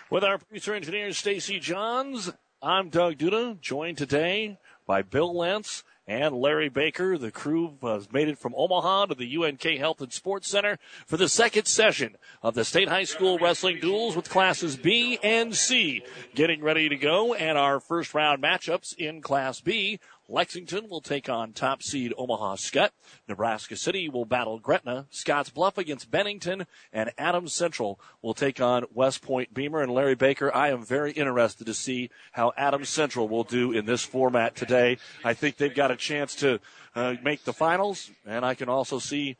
With our producer engineer, Stacy Johns, I'm Doug Duda, joined today by Bill Lentz and Larry Baker. The crew has made it from Omaha to the UNK Health and Sports Center for the second session of the State High School Wrestling Duels with Classes B and C getting ready to go. And our first round matchups in Class B. Lexington will take on top seed Omaha Skutt. Nebraska City will battle Gretna. Scotts Bluff against Bennington. And Adams Central will take on West Point Beamer. And Larry Baker, I am very interested to see how Adams Central will do in this format today. I think they've got a chance to make the finals, and I can also see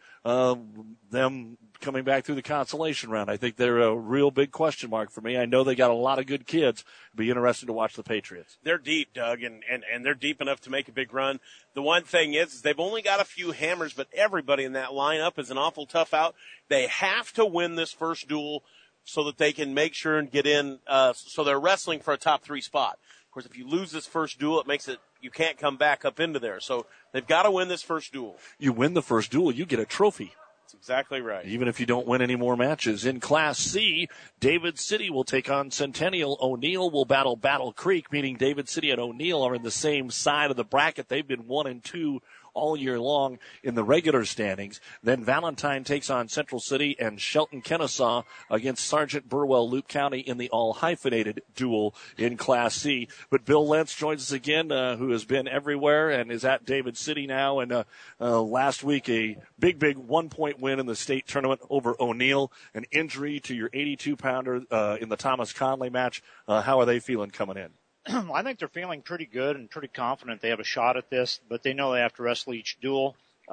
them coming back through the consolation round. I think they're a real big question mark for me. I know they got a lot of good kids. It'll be interesting to watch the Patriots. They're deep, Doug, and they're deep enough to make a big run. The one thing is they've only got a few hammers, but everybody in that lineup is an awful tough out. They have to win this first duel so that they can make sure and get in, so they're wrestling for a top 3 spot. Of course, if you lose this first duel, it makes it you can't come back up into there. So they've got to win this first duel. You win the first duel, you get a trophy. That's exactly right. Even if you don't win any more matches. In Class C, David City will take on Centennial. O'Neill will battle Battle Creek, meaning David City and O'Neill are in the same side of the bracket. They've been 1 and 2 all year long in the regular standings. Then Valentine takes on Central City and Shelton Kennesaw against Sergeant Burwell Loup County in the all-hyphenated duel in Class C. But Bill Lentz joins us again, who has been everywhere and is at David City now. And last week, a big 1-point win in the state tournament over O'Neill. An injury to your 82-pounder in the Thomas Conley match. How are they feeling coming in? I think they're feeling pretty good and pretty confident they have a shot at this, but they know they have to wrestle each duel.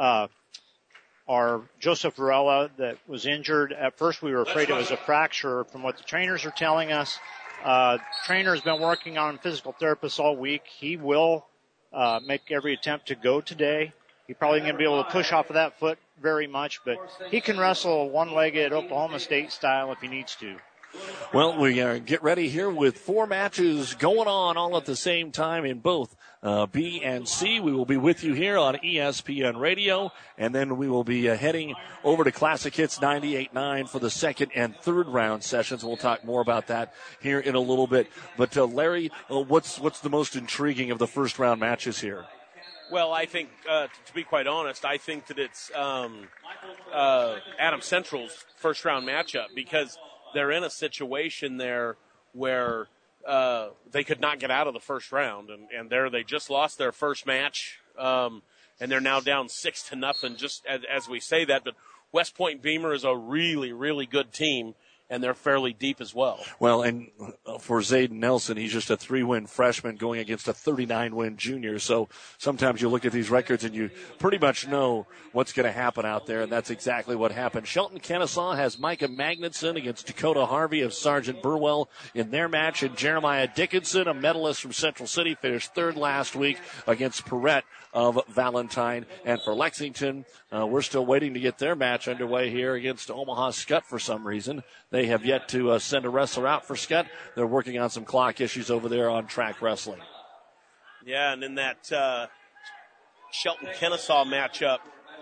Our Joseph Varela that was injured, at first we were afraid it was a fracture. From what the trainers are telling us, trainer has been working on physical therapists all week. He will make every attempt to go today. He's probably going to be able to push off of that foot very much, but he can wrestle one-legged Oklahoma State style if he needs to. Well, we get ready here with 4 matches going on all at the same time in both B and C. We will be with you here on ESPN Radio, and then we will be heading over to Classic Hits 98.9 for the second and third round sessions. We'll talk more about that here in a little bit. But Larry, what's the most intriguing of the first round matches here? Well, I think, to be quite honest, I think that it's Adams Central's first round matchup, because they're in a situation there where they could not get out of the first round, and they just lost their first match, and they're now down 6-0. Just as we say that, but West Point Beamer is a really, really good team, and they're fairly deep as well. Well, and for Zayden Nelson, he's just a 3-win freshman going against a 39-win junior. So sometimes you look at these records and you pretty much know what's going to happen out there, and that's exactly what happened. Shelton Kennesaw has Micah Magnuson against Dakota Harvey of Sergeant Burwell in their match, and Jeremiah Dickinson, a medalist from Central City, finished third last week against Perrette of Valentine. And for Lexington, we're still waiting to get their match underway here against Omaha Skutt for some reason. They have yet to send a wrestler out for Skutt. They're working on some clock issues over there on track wrestling. Yeah, and in that Shelton-Kennesaw matchup,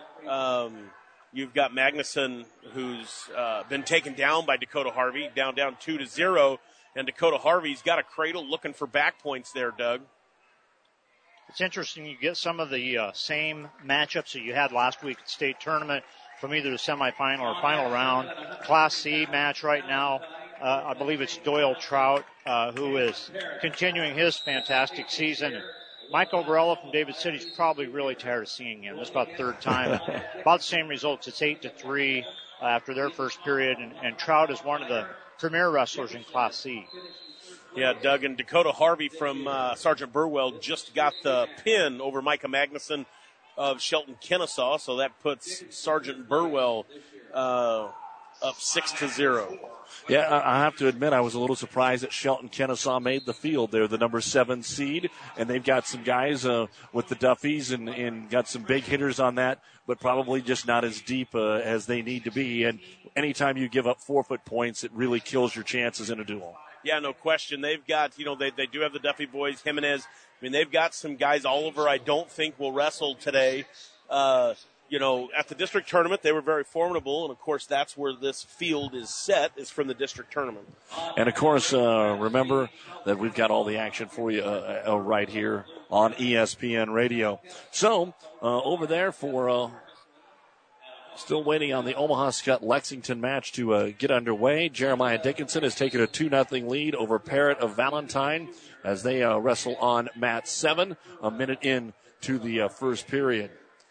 you've got Magnuson, who's been taken down by Dakota Harvey, down 2-0, and Dakota Harvey's got a cradle looking for back points there, Doug. It's interesting you get some of the same matchups that you had last week at the state tournament from either the semifinal or final round. Class C match right now, I believe it's Doyle Trout, who is continuing his fantastic season. Michael Varela from David City is probably really tired of seeing him. This is about the third time. About the same results. It's 8-3 after their first period, and Trout is one of the premier wrestlers in Class C. Yeah, Doug, and Dakota Harvey from Sergeant Burwell just got the pin over Micah Magnuson of Shelton Kennesaw, so that puts Sergeant Burwell up 6-0. Yeah, I have to admit I was a little surprised that Shelton Kennesaw made the field. They're the number 7 seed, and they've got some guys with the Duffies and got some big hitters on that, but probably just not as deep as they need to be. And anytime you give up 4-foot points, it really kills your chances in a duel. Yeah, no question. They've got, they do have the Duffy boys, Jimenez. I mean, they've got some guys. Oliver, I don't think, will wrestle today. at the district tournament, they were very formidable, and of course that's where this field is set, is from the district tournament. And of course, remember that we've got all the action for you right here on ESPN Radio. So, over there for still waiting on the Omaha Skutt Lexington match to get underway. Jeremiah Dickinson has taken a 2-0 lead over Parrott of Valentine as they wrestle on mat 7, a minute in to the first period.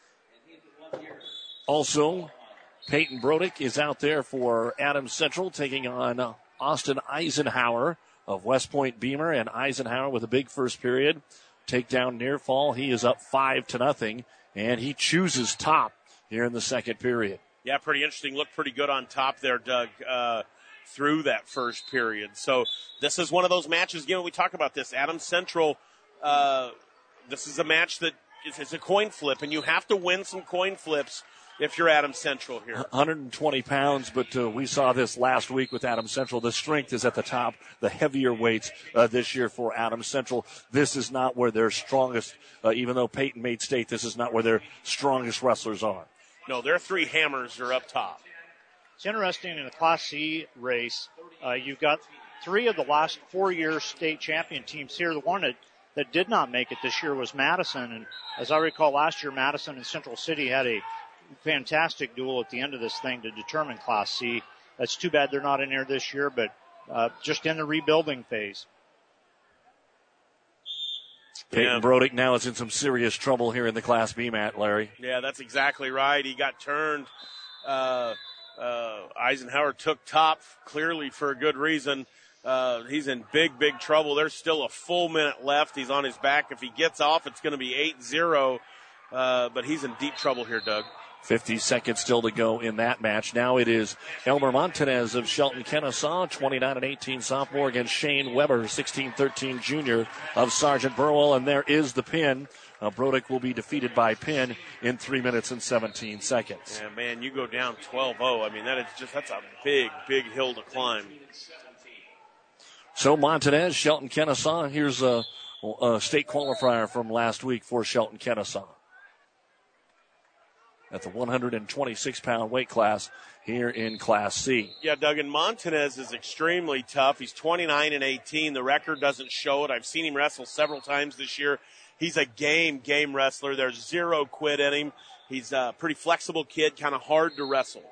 Also, Peyton Brodick is out there for Adams Central, taking on Austin Eisenhower of West Point Beamer, and Eisenhower with a big first period. Takedown near fall. He is up 5-0, and he chooses top here in the second period. Yeah, pretty interesting. Looked pretty good on top there, Doug, through that first period. So this is one of those matches, we talk about this. Adams Central, this is a match that is a coin flip, and you have to win some coin flips if you're Adams Central here. 120 pounds, but we saw this last week with Adams Central. The strength is at the top, the heavier weights this year for Adams Central. This is not where their strongest, even though Peyton made state, this is not where their strongest wrestlers are. No, their 3 hammers are up top. It's interesting in the Class C race, you've got 3 of the last 4 years state champion teams here. The one that did not make it this year was Madison, and as I recall last year, Madison and Central City had a fantastic duel at the end of this thing to determine Class C. That's too bad they're not in there this year, but just in the rebuilding phase. Peyton Brodick now is in some serious trouble here in the Class B mat, Larry. Yeah, that's exactly right. He got turned. Eisenhower took top clearly for a good reason. He's in big, big trouble. There's still a full minute left. He's on his back. If he gets off, it's going to be 8-0. But he's in deep trouble here, Doug. 50 seconds still to go in that match. Now it is Elmer Montanez of Shelton Kennesaw, 29-18 sophomore, against Shane Weber, 16-13 junior of Sergeant Burwell. And there is the pin. Brodick will be defeated by pin in 3 minutes and 17 seconds. Yeah, man, you go down 12-0. I mean, that's a big, big hill to climb. So Montanez, Shelton Kennesaw. Here's a state qualifier from last week for Shelton Kennesaw at the 126-pound weight class here in Class C. Yeah, Doug, and Montanez is extremely tough. He's 29-18. The record doesn't show it. I've seen him wrestle several times this year. He's a game wrestler. There's zero quit in him. He's a pretty flexible kid, kind of hard to wrestle.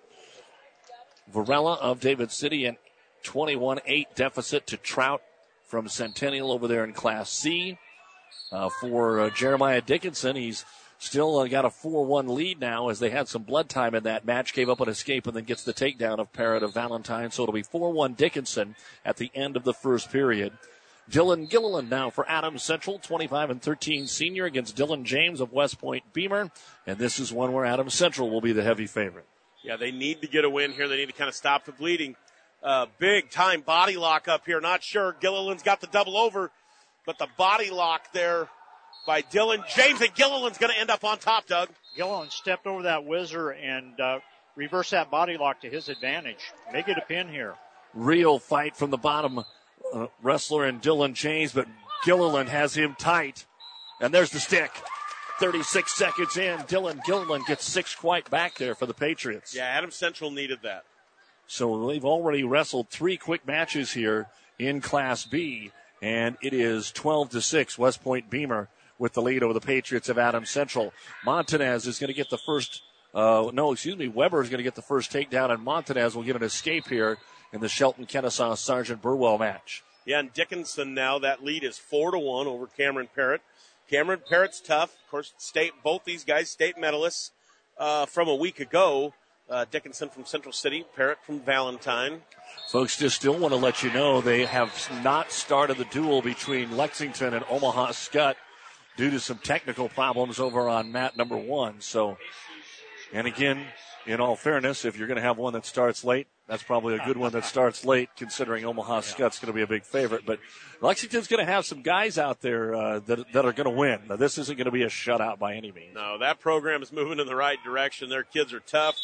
Varela of David City, and 21-8 deficit to Trout from Centennial over there in Class C. For Jeremiah Dickinson, he's still got a 4-1 lead now as they had some blood time in that match, gave up an escape, and then gets the takedown of Parrott of Valentine. So it'll be 4-1 Dickinson at the end of the first period. Dylan Gilliland now for Adams Central, 25-13 senior against Dylan James of West Point Beamer. And this is one where Adams Central will be the heavy favorite. Yeah, they need to get a win here. They need to kind of stop the bleeding. Big time body lock up here. Not sure. Gilliland's got the double over, but the body lock there by Dylan James, and Gilliland's going to end up on top, Doug. Gilliland stepped over that whizzer and reversed that body lock to his advantage. Make it a pin here. Real fight from the bottom wrestler and Dylan James, but Gilliland has him tight. And there's the stick. 36 seconds in. Dylan Gilliland gets 6 quite back there for the Patriots. Yeah, Adams Central needed that. So they've already wrestled 3 quick matches here in Class B, and it is 12-6 West Point Beamer with the lead over the Patriots of Adams Central. Montanez is going to get the first, Weber is going to get the first takedown, and Montanez will get an escape here in the Shelton Kennesaw Sergeant Burwell match. Yeah, and Dickinson now, that lead is 4-1 over Cameron Parrott. Cameron Parrott's tough. Of course, both these guys state medalists from a week ago. Dickinson from Central City, Parrott from Valentine. Folks, just still want to let you know they have not started the duel between Lexington and Omaha Skutt due to some technical problems over on mat number 1. So, and again, in all fairness, if you're going to have one that starts late, that's probably a good one that starts late, considering Omaha Skutt's going to be a big favorite. But Lexington's going to have some guys out there that are going to win. Now, this isn't going to be a shutout by any means. No, that program is moving in the right direction. Their kids are tough.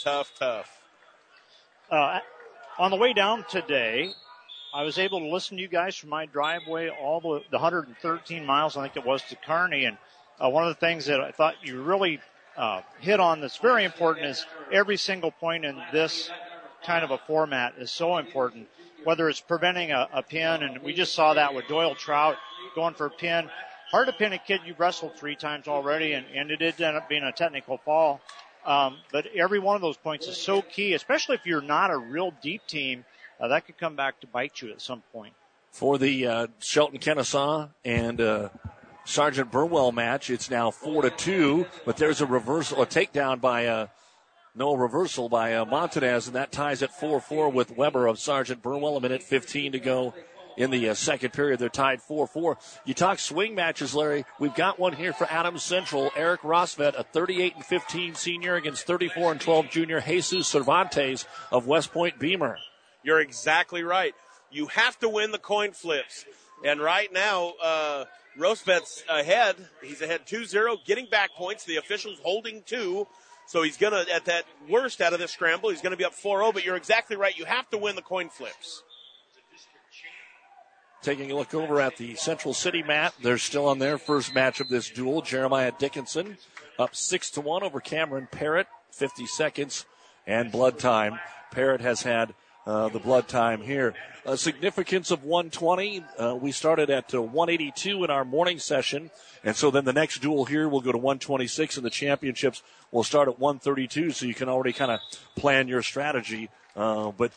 On the way down today, I was able to listen to you guys from my driveway all the 113 miles, I think it was, to Kearney. And one of the things that I thought you really hit on that's very important is every single point in this kind of a format is so important, whether it's preventing a pin, and we just saw that with Doyle Trout going for a pin. Hard to pin a kid you wrestled 3 times already, and it did end up being a technical fall. But every one of those points is so key, especially if you're not a real deep team. That could come back to bite you at some point. For the Shelton Kennesaw and Sergeant Burwell match, it's now 4-2, but there's a takedown by reversal by Montanez, and that ties at 4-4 with Weber of Sergeant Burwell. A minute 15 to go in the second period. They're tied 4-4. You talk swing matches, Larry. We've got one here for Adams Central. Eric Rosvet, a 38-15 senior against 34-12 junior Jesus Cervantes of West Point Beamer. You're exactly right. You have to win the coin flips. And right now, Rosvet's ahead. He's ahead 2-0, getting back points. The official's holding 2. So he's going to, at that worst out of this scramble, he's going to be up 4-0. But you're exactly right. You have to win the coin flips. Taking a look over at the Central City mat, they're still on their first match of this duel. Jeremiah Dickinson up 6-1 over Cameron Parrott, 50 seconds and blood time. Parrott has had the blood time here. Significance of 120. We started at 182 in our morning session, and so then the next duel here will go to 126, and the championships will start at 132, so you can already kind of plan your strategy. But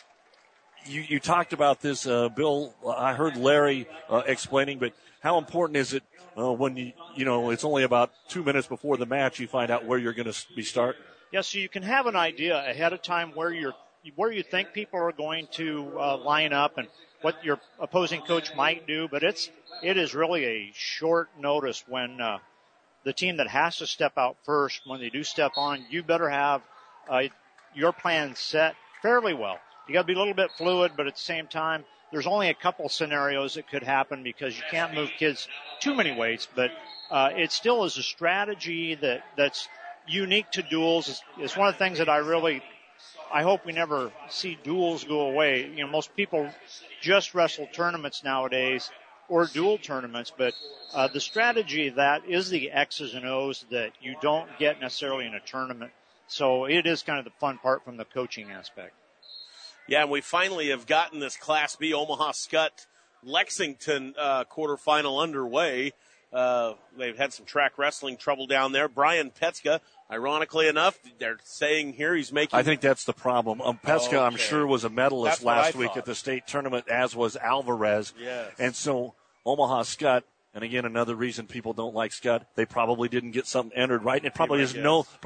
you talked about this, Bill. I heard Larry explaining, but how important is it when you know it's only about 2 minutes before the match you find out where you're going to be starting? Yeah, so you can have an idea ahead of time where you think people are going to line up and what your opposing coach might do, but it is really a short notice when the team that has to step out first, when they do step on, you better have your plan set fairly well. You got to be a little bit fluid, but at the same time, there's only a couple scenarios that could happen because you can't move kids too many weights, but it still is a strategy that's unique to duels. It's one of the things that I hope we never see duels go away. You know, most people just wrestle tournaments nowadays or dual tournaments, but the strategy that is the X's and O's that you don't get necessarily in a tournament. So it is kind of the fun part from the coaching aspect. Yeah, and we finally have gotten this Class B Omaha Skutt Lexington quarterfinal underway. They've had some track wrestling trouble down there. Brian Petska, ironically enough, they're saying here he's making... I think that's the problem. Petska, I'm sure, was a medalist last week at the state tournament, as was Alvarez. Yes. And so Omaha Skutt, and again, another reason people don't like Skutt, they probably didn't get something entered right. And it probably is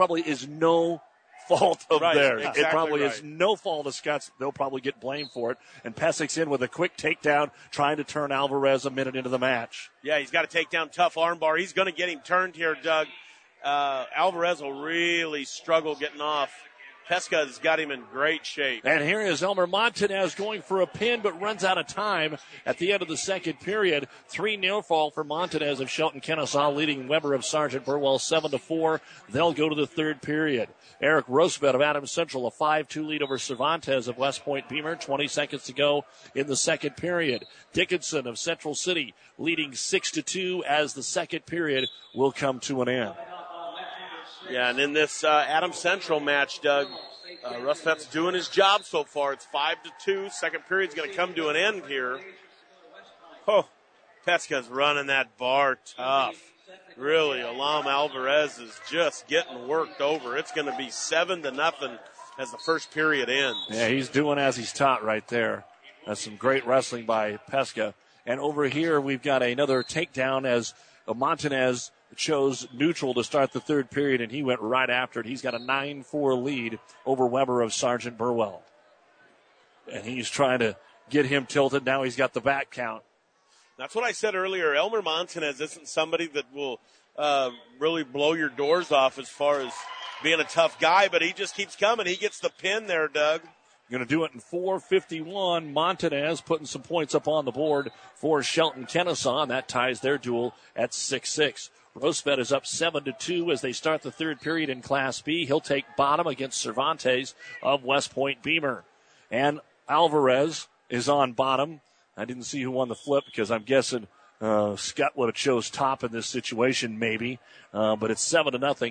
no fault of theirs. Exactly, it probably is no fault of Scott's. They'll probably get blamed for it. And Pesik's in with a quick takedown, trying to turn Alvarez a minute into the match. Yeah, he's got to take down tough armbar. He's going to get him turned here, Doug. Alvarez will really struggle getting off. Peska's got him in great shape. And here is Elmer Montanez going for a pin, but runs out of time at the end of the second period. 3-0 fall for Montanez of Shelton Kennesaw, leading Weber of Sergeant Burwell 7-4. They'll go to the third period. Eric Rosebet of Adams Central, a 5-2 lead over Cervantes of West Point Beamer. 20 seconds to go in the second period. Dickinson of Central City leading 6-2 as the second period will come to an end. Yeah, and in this Adams Central match, Doug, Rosebet's doing his job so far. It's 5-2. Second period's going to come to an end here. Oh, Petska's running that bar tough. Really, Alam Alvarez is just getting worked over. It's going to be 7-0 as the first period ends. Yeah, he's doing as he's taught right there. That's some great wrestling by Peska. And over here, we've got another takedown as Montanez chose neutral to start the third period, and he went right after it. He's got a 9-4 lead over Weber of Sergeant Burwell. And he's trying to get him tilted. Now he's got the back count. That's what I said earlier. Elmer Montanez isn't somebody that will really blow your doors off as far as being a tough guy, but he just keeps coming. He gets the pin there, Doug. Going to do it in 4:51. Montanez putting some points up on the board for Shelton Kennesaw, and that ties their duel at 6-6. Rosebet is up 7-2 as they start the third period in Class B. He'll take bottom against Cervantes of West Point Beamer. And Alvarez is on bottom. I didn't see who won the flip because I'm guessing Scott would have chose top in this situation maybe. But it's 7-0.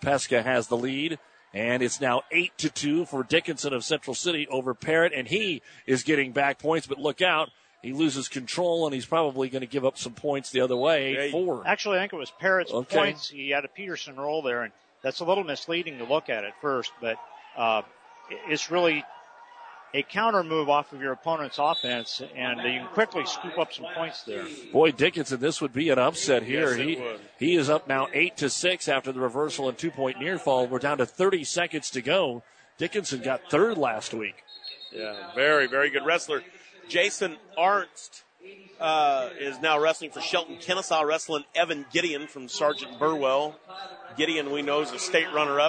Pesca has the lead. And it's now 8-2 for Dickinson of Central City over Parrott. And he is getting back points, but look out. He loses control, and he's probably going to give up some points the other way. 8-4. Actually, I think it was Parrott's points. He had a Peterson roll there, and that's a little misleading to look at first, but it's really a counter move off of your opponent's offense, and you can quickly scoop up some points there. Boy, Dickinson, this would be an upset here. Yes, he is up now 8-6 after the reversal and 2-point near fall. We're down to 30 seconds to go. Dickinson got third last week. Yeah, very, very good wrestler. Jason Arnst is now wrestling for Shelton Kennesaw, wrestling Evan Gideon from Sergeant Burwell. Gideon, we know, is a state runner-up.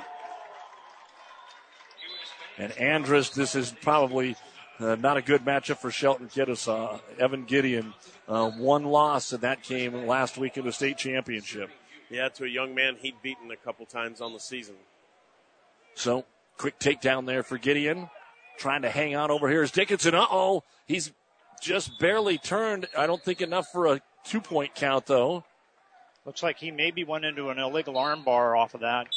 And Andrus, this is probably not a good matchup for Shelton Kennesaw. Evan Gideon, one loss, and that came last week in the state championship. Yeah, to a young man he'd beaten a couple times on the season. So, quick takedown there for Gideon. Trying to hang on over here is Dickinson. Uh-oh, he's just barely turned. I don't think enough for a 2-point count, though. Looks like he maybe went into an illegal arm bar off of that.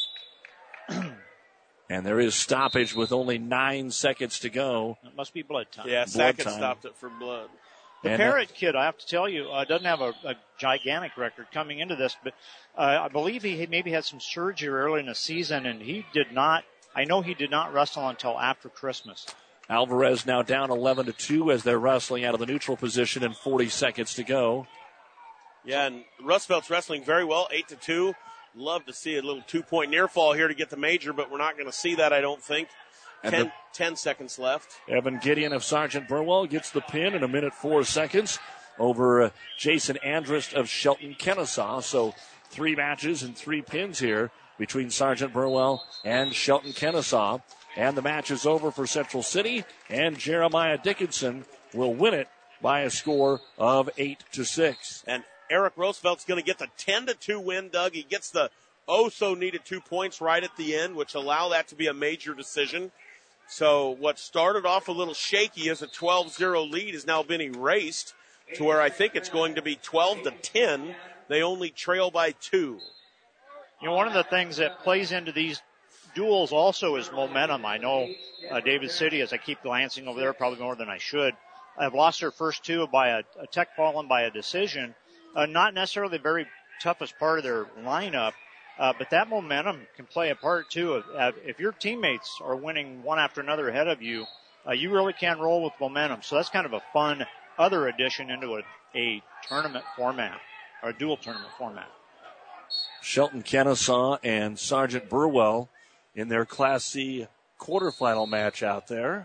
And there is stoppage with only 9 seconds to go. It must be blood time. Yeah, Sackett stopped it for blood. The Parrott kid, I have to tell you, doesn't have a gigantic record coming into this, but I believe he maybe had some surgery early in the season, and he did not wrestle until after Christmas. Alvarez now down 11-2 as they're wrestling out of the neutral position and 40 seconds to go. Yeah, and Roosevelt's wrestling very well, 8-2. Love to see a little 2-point near fall here to get the major, but we're not going to see that, I don't think. 10 seconds left. Evan Gideon of Sergeant Burwell gets the pin in 1:04 over Jason Andrus of Shelton Kennesaw. So 3 matches and 3 pins here between Sergeant Burwell and Shelton Kennesaw. And the match is over for Central City, and Jeremiah Dickinson will win it by a score of 8-6. And Eric Roosevelt's going to get the 10-2 win, Doug. He gets the needed 2 points right at the end, which allow that to be a major decision. So what started off a little shaky as a 12-0 lead has now been erased to where I think it's going to be 12-10. They only trail by 2. You know, one of the things that plays into these duels also is momentum. I know David City, as I keep glancing over there, probably more than I should, have lost their first 2 by a tech ball and by a decision. Not necessarily the very toughest part of their lineup, but that momentum can play a part too. If your teammates are winning one after another ahead of you, you really can roll with momentum. So that's kind of a fun other addition into a tournament format, or a dual tournament format. Shelton Kennesaw and Sergeant Burwell in their Class C quarterfinal match out there.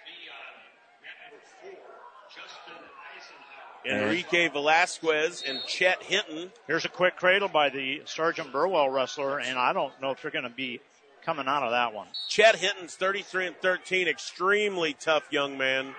Enrique Velasquez and Chet Hinton. Here's a quick cradle by the Sergeant Burwell wrestler, and I don't know if they're going to be coming out of that one. Chet Hinton's 33-13, extremely tough young man.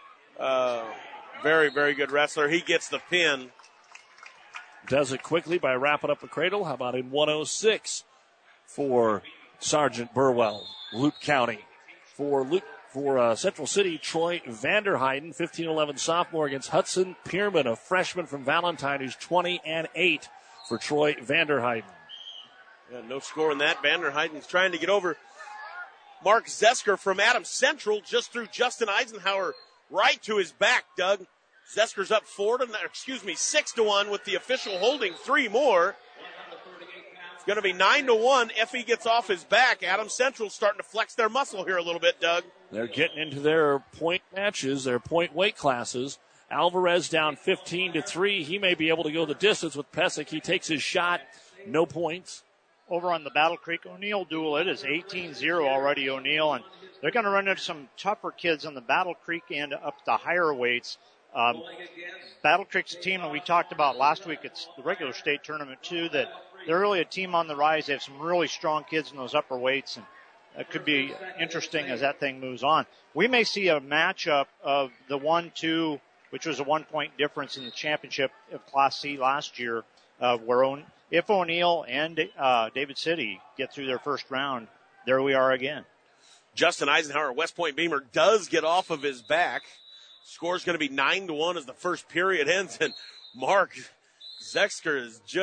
Very, very good wrestler. He gets the pin. Does it quickly by wrapping up the cradle. How about in 1:06 for Sergeant Burwell, Luke County. For Central City, Troy Vanderheiden, 15-11 sophomore against Hudson Pierman, a freshman from Valentine, who's 20-8 for Troy Vanderheiden. Yeah, no score in that. Vanderheiden's trying to get over. Mark Zesker from Adams Central just threw Justin Eisenhower right to his back, Doug. Zesker's up 6-1 with the official holding 3 more. It's going to be 9-1 if he gets off his back. Adams Central's starting to flex their muscle here a little bit, Doug. They're getting into their point matches, their point weight classes. Alvarez down 15-3. He may be able to go the distance with Pesic. He takes his shot. No points. Over on the Battle Creek O'Neill duel, it is 18-0 already, O'Neill, and they're going to run into some tougher kids on the Battle Creek and up the higher weights. Battle Creek's a team that we talked about last week. It's the regular state tournament, too, that they're really a team on the rise. They have some really strong kids in those upper weights, and it could be interesting as that thing moves on. We may see a matchup of the 1-2, which was a 1-point difference in the championship of Class C last year, where if O'Neill and David City get through their first round, there we are again. Justin Eisenhower, West Point Beamer, does get off of his back. Score's going to be 9-1 as the first period ends, and Mark Zesker is just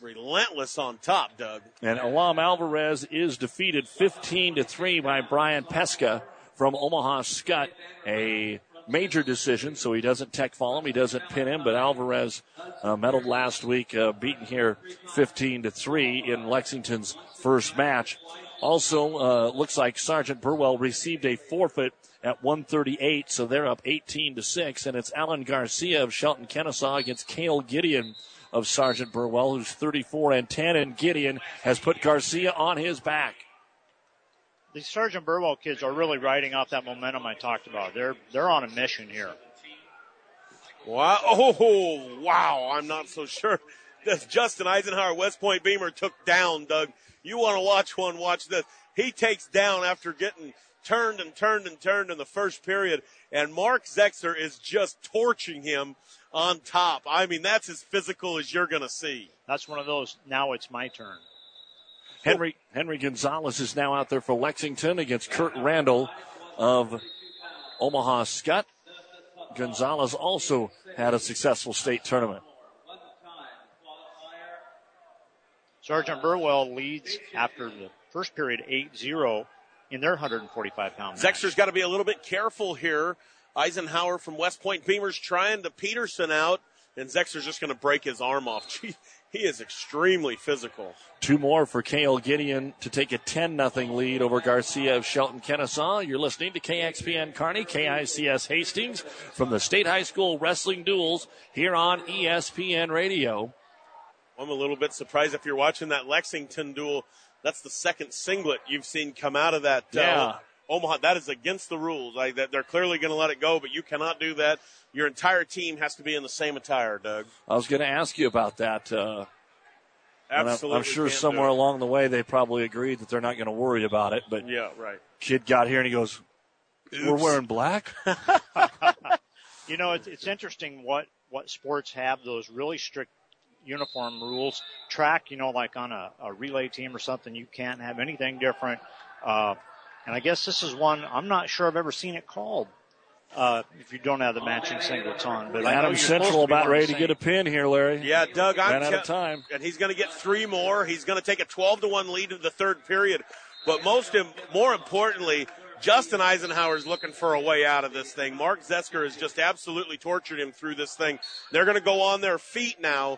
relentless on top, Doug. And Elam Alvarez is defeated 15-3 by Brian Pesca from Omaha Skutt. A major decision, so he doesn't tech fall him, he doesn't pin him, but Alvarez medaled last week, beaten here 15-3 in Lexington's first match. Also, looks like Sergeant Burwell received a forfeit at 1:38, so they're up 18-6, and it's Alan Garcia of Shelton Kennesaw against Cale Gideon of Sergeant Burwell, who's 34-10, and Gideon has put Garcia on his back. The Sergeant Burwell kids are really riding off that momentum I talked about. They're on a mission here. Wow! Oh, wow! I'm not so sure that Justin Eisenhower, West Point Beamer, took down, Doug. You want to watch one? Watch this. He takes down after getting turned in the first period, and Mark Zexer is just torching him on top. I mean, that's as physical as you're going to see. That's one of those, now it's my turn. Henry Gonzalez is now out there for Lexington against Kurt Randall of Omaha Skutt. Gonzalez also had a successful state tournament. Sergeant Burwell leads after the first period 8-0 in their 145-pound match. Zexer's got to be a little bit careful here. Eisenhower from West Point Beamer's trying to Peterson out, and Zexer's just going to break his arm off. Gee, he is extremely physical. Two more for Cale Gideon to take a 10-0 lead over Garcia of Shelton Kennesaw. You're listening to KXPN Kearney, KICS Hastings from the State High School Wrestling Duels here on ESPN Radio. I'm a little bit surprised if you're watching that Lexington duel. That's the second singlet you've seen come out of that Omaha. That is against the rules. They're clearly going to let it go, but you cannot do that. Your entire team has to be in the same attire, Doug. I was going to ask you about that. Absolutely. I'm sure somewhere along the way they probably agreed that they're not going to worry about it. But yeah, right. Kid got here and he goes, "We're wearing black." You know, it's interesting what sports have those really strict uniform rules. Track, you know, like on a relay team or something, you can't have anything different. And I guess this is one, I'm not sure I've ever seen it called, if you don't have the matching singlets on. But Adam Central about ready to get a pin here, Larry. Yeah, Doug, ran out of time. And he's going to get three more. He's going to take a 12-1 lead in the third period. But more importantly, Justin Eisenhower is looking for a way out of this thing. Mark Zesker has just absolutely tortured him through this thing. They're going to go on their feet now.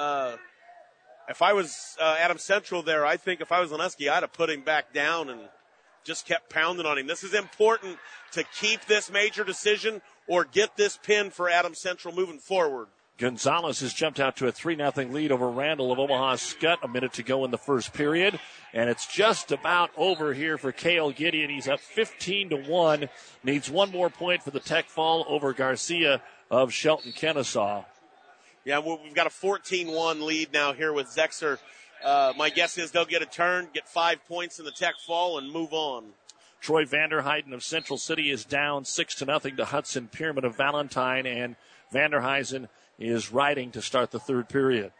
If I was Adam Central there, I think if I was Leneski, I'd have put him back down and just kept pounding on him. This is important to keep this major decision or get this pin for Adam Central moving forward. Gonzalez has jumped out to a 3-0 lead over Randall of Omaha Skutt. A minute to go in the first period. And it's just about over here for Cale Gideon. He's up 15-1. Needs one more point for the tech fall over Garcia of Shelton Kennesaw. Yeah, we've got a 14-1 lead now here with Zexer. My guess is they'll get a turn, get 5 points in the tech fall, and move on. Troy Vanderheiden of Central City is down 6-0 to Hudson Pierman of Valentine, and Vanderheiden is riding to start the third period.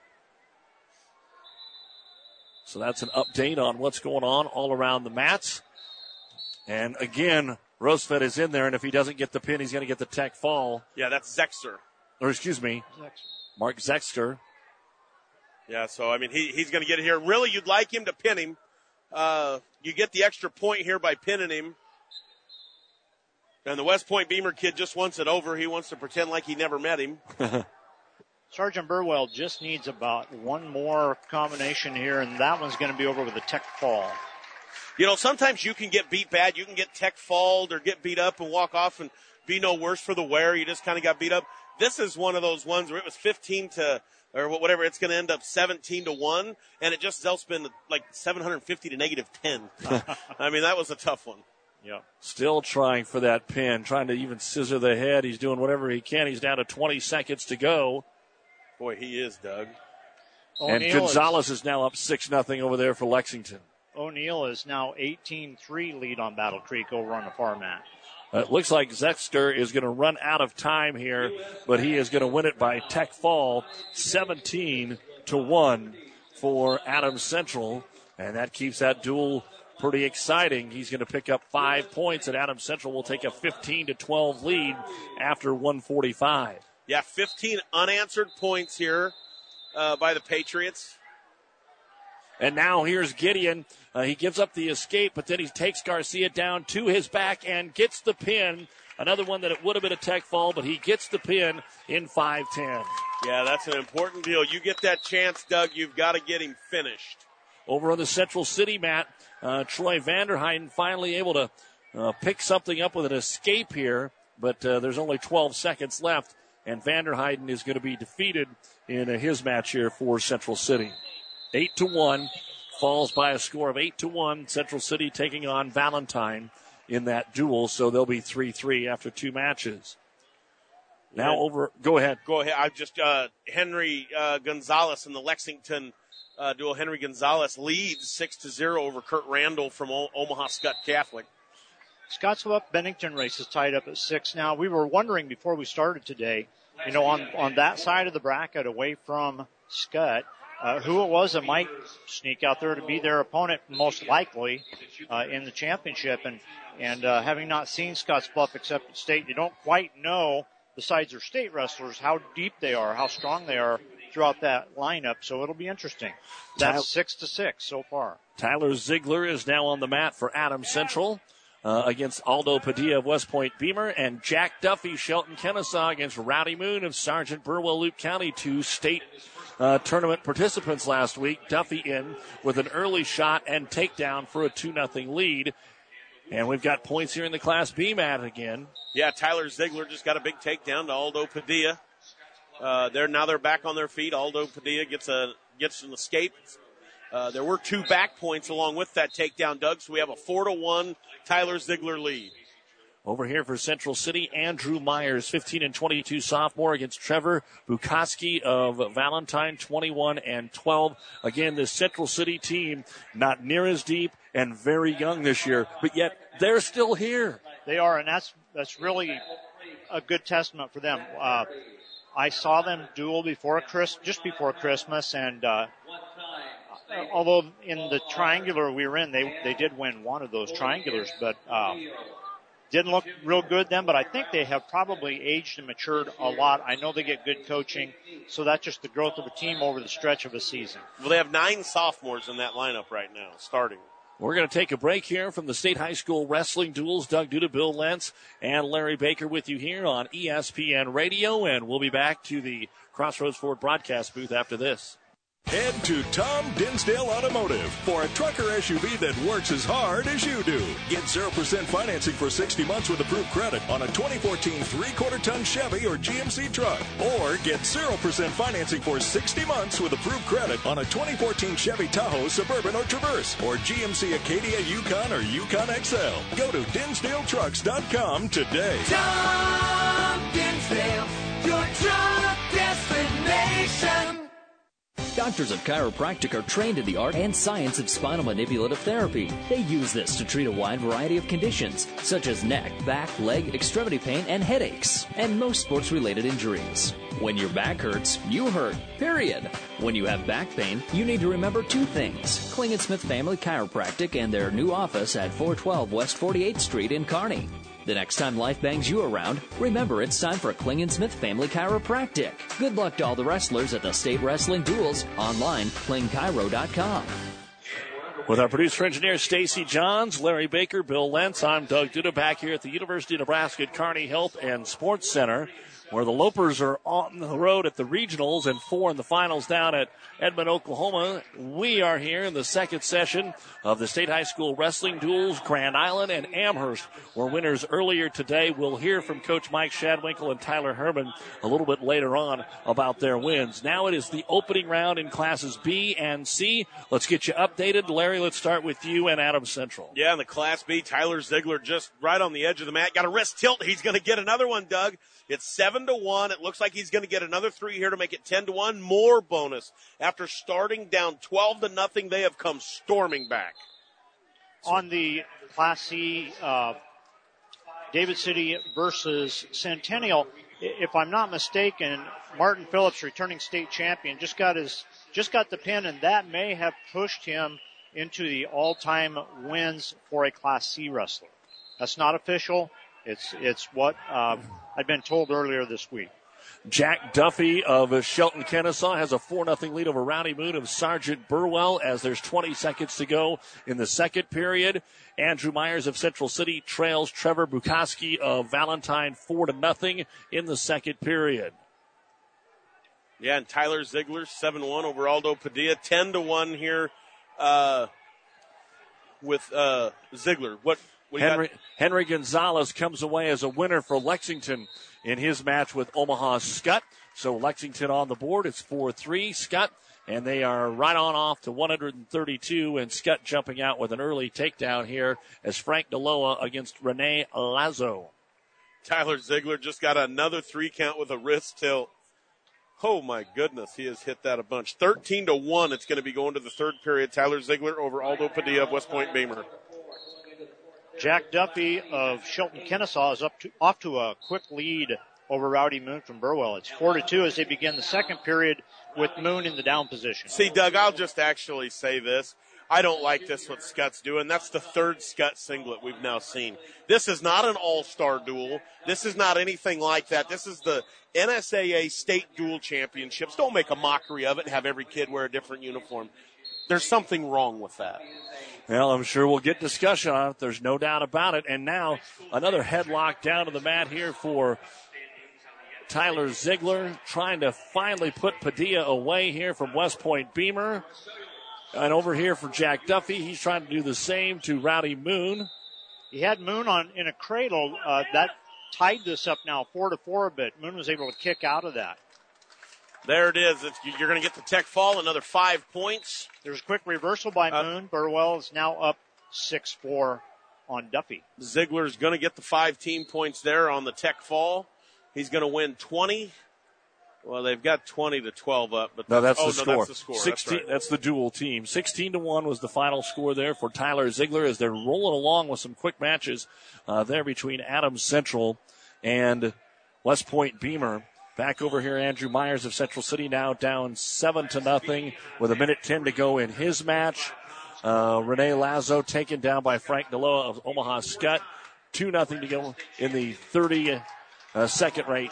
So that's an update on what's going on all around the mats. And again, Rosefed is in there, and if he doesn't get the pin, he's going to get the tech fall. Yeah, that's Zexer. Or excuse me, Mark Zexter. Yeah, so, I mean, he's going to get it here. Really, you'd like him to pin him. You get the extra point here by pinning him. And the West Point Beamer kid just wants it over. He wants to pretend like he never met him. Sergeant Burwell just needs about one more combination here, and that one's going to be over with a tech fall. You know, sometimes you can get beat bad. You can get tech falled or get beat up and walk off and be no worse for the wear. You just kind of got beat up. This is one of those ones where it was 15 to, or whatever, it's going to end up 17-1, and it just has been like 750 to -10. I mean, that was a tough one. Yeah. Still trying for that pin, trying to even scissor the head. He's doing whatever he can. He's down to 20 seconds to go. Boy, he is, Doug. And Gonzalez is now up 6-0 over there for Lexington. O'Neill is now 18-3 lead on Battle Creek over on the far mat. It looks like Zexter is going to run out of time here, but he is going to win it by tech fall, 17-1 for Adams Central, and that keeps that duel pretty exciting. He's going to pick up 5 points, and Adams Central will take a 15-12 lead after 1:45. Yeah, 15 unanswered points here by the Patriots. And now here's Gideon. He gives up the escape, but then he takes Garcia down to his back and gets the pin. Another one that it would have been a tech fall, but he gets the pin in 5-10. Yeah, that's an important deal. You get that chance, Doug, you've got to get him finished. Over on the Central City mat, Troy Vanderheiden finally able to pick something up with an escape here, but there's only 12 seconds left, and Vanderheiden is going to be defeated in his match here for Central City. 8-1, falls by a score of 8-1. Central City taking on Valentine in that duel, so they'll be 3-3 after 2 matches. Now go ahead. Go ahead. I just, Henry Gonzalez in the Lexington duel. Henry Gonzalez leads 6-0 over Kurt Randall from Omaha Scott Catholic. Scottsbluff Bennington race is tied up at 6 now. We were wondering before we started today, on that side of the bracket away from Scott, who it was that might sneak out there to be their opponent most likely in the championship. And having not seen Scottsbluff except at state, you don't quite know, besides their state wrestlers, how deep they are, how strong they are throughout that lineup. So it'll be interesting. That's 6-6 so far. Tyler Ziegler is now on the mat for Adams Central against Aldo Padilla of West Point Beamer, and Jack Duffy, Shelton Kennesaw against Rowdy Moon of Sergeant Burwell Loop County, 2 state tournament participants last week. Duffy in with an early shot and takedown for a 2-0 lead. And we've got points here in the Class B mat again. Yeah, Tyler Ziegler just got a big takedown to Aldo Padilla. They're back on their feet. Aldo Padilla gets an escape. There were 2 back points along with that takedown, Doug, so we have a 4-1 Tyler Ziegler lead. Over here for Central City, Andrew Myers, 15-22 sophomore against Trevor Bukowski of Valentine, 21-12. Again, this Central City team not near as deep and very young this year, but yet they're still here. They are, and that's really a good testament for them. I saw them duel just before Christmas, and although in the triangular we were in, they did win one of those triangulars, but didn't look real good then, but I think they have probably aged and matured a lot. I know they get good coaching, so that's just the growth of a team over the stretch of a season. Well, they have 9 sophomores in that lineup right now, starting. We're going to take a break here from the State High School Wrestling Duels. Doug Duda, Bill Lentz, and Larry Baker with you here on ESPN Radio, and we'll be back to the Crossroads Ford broadcast booth after this. Head to Tom Dinsdale Automotive for a truck or SUV that works as hard as you do. Get 0% financing for 60 months with approved credit on a 2014 3/4-ton Chevy or GMC truck. Or get 0% financing for 60 months with approved credit on a 2014 Chevy Tahoe, Suburban, or Traverse, or GMC Acadia, Yukon, or Yukon XL. Go to DinsdaleTrucks.com today. Tom Dinsdale, your truck destination. Doctors of Chiropractic are trained in the art and science of spinal manipulative therapy. They use this to treat a wide variety of conditions, such as neck, back, leg, extremity pain, and headaches, and most sports-related injuries. When your back hurts, you hurt, period. When you have back pain, you need to remember 2 things: Klingensmith Family Chiropractic and their new office at 412 West 48th Street in Kearney. The next time life bangs you around, remember it's time for Klingensmith Family Chiropractic. Good luck to all the wrestlers at the State Wrestling Duels. Online, klingchiro.com. With our producer engineer Stacy Johns, Larry Baker, Bill Lentz, I'm Doug Duda back here at the University of Nebraska at Kearney Health and Sports Center, where the Lopers are on the road at the regionals and 4 in the finals down at Edmond, Oklahoma. We are here in the second session of the State High School Wrestling Duels. Grand Island and Amherst were winners earlier today. We'll hear from Coach Mike Shadwinkle and Tyler Herman a little bit later on about their wins. Now it is the opening round in classes B and C. Let's get you updated. Larry, let's start with you and Adams Central. Yeah, in the Class B, Tyler Ziegler just right on the edge of the mat. Got a wrist tilt. He's going to get another one, Doug. It's 7-1. It looks like he's going to get another 3 here to make it 10-1. More bonus. After starting down 12-0, they have come storming back. On the Class C, David City versus Centennial, if I'm not mistaken, Martin Phillips, returning state champion, just got the pin, and that may have pushed him into the all-time wins for a Class C wrestler. That's not official. It's what I'd been told earlier this week. Jack Duffy of Shelton Kennesaw has a 4-0 lead over Rowdy Moon of Sergeant Burwell as there's 20 seconds to go in the second period. Andrew Myers of Central City trails Trevor Bukowski of Valentine 4-0 in the second period. Yeah, and Tyler Ziegler 7-1 over Aldo Padilla, 10-1 here with Ziegler. What Henry Gonzalez comes away as a winner for Lexington in his match with Omaha Skutt. So Lexington on the board. It's 4-3 Skutt, and they are right on off to 132, and Skutt jumping out with an early takedown here as Frank DeLoa against Rene Lazo. Tyler Ziegler just got another 3 count with a wrist tilt. Oh, my goodness, he has hit that a bunch. 13-1, it's going to be going to the third period. Tyler Ziegler over Aldo Padilla of West Point Beamer. Jack Duffy of Shelton Kennesaw is off to a quick lead over Rowdy Moon from Burwell. It's 4-2 as they begin the second period with Moon in the down position. See, Doug, I'll just actually say this. I don't like this, what Skutt's doing. That's the third Skutt singlet we've now seen. This is not an all-star duel. This is not anything like that. This is the NSAA state duel championships. Don't make a mockery of it and have every kid wear a different uniform. There's something wrong with that. Well, I'm sure we'll get discussion on it. There's no doubt about it. And now another headlock down to the mat here for Tyler Ziegler, trying to finally put Padilla away here from West Point Beamer. And over here for Jack Duffy, he's trying to do the same to Rowdy Moon. He had Moon in a cradle. That tied this up now 4-4 a bit. Moon was able to kick out of that. There it is. You're going to get the tech fall, another 5 points. There's a quick reversal by Moon. Burwell is now up 6-4 on Duffy. Ziegler's going to get the 5 team points there on the tech fall. He's going to win 20. Well, they've got 20-12 up, but that's the score. That's the score. 16. That's right. That's the dual team. 16-1 was the final score there for Tyler Ziegler as they're rolling along with some quick matches there between Adams Central and West Point Beamer. Back over here, Andrew Myers of Central City now down 7-0 with 1:10 to go in his match. Rene Lazo taken down by Frank DeLoa of Omaha Skutt. 2-0 to go in the 30-second rate.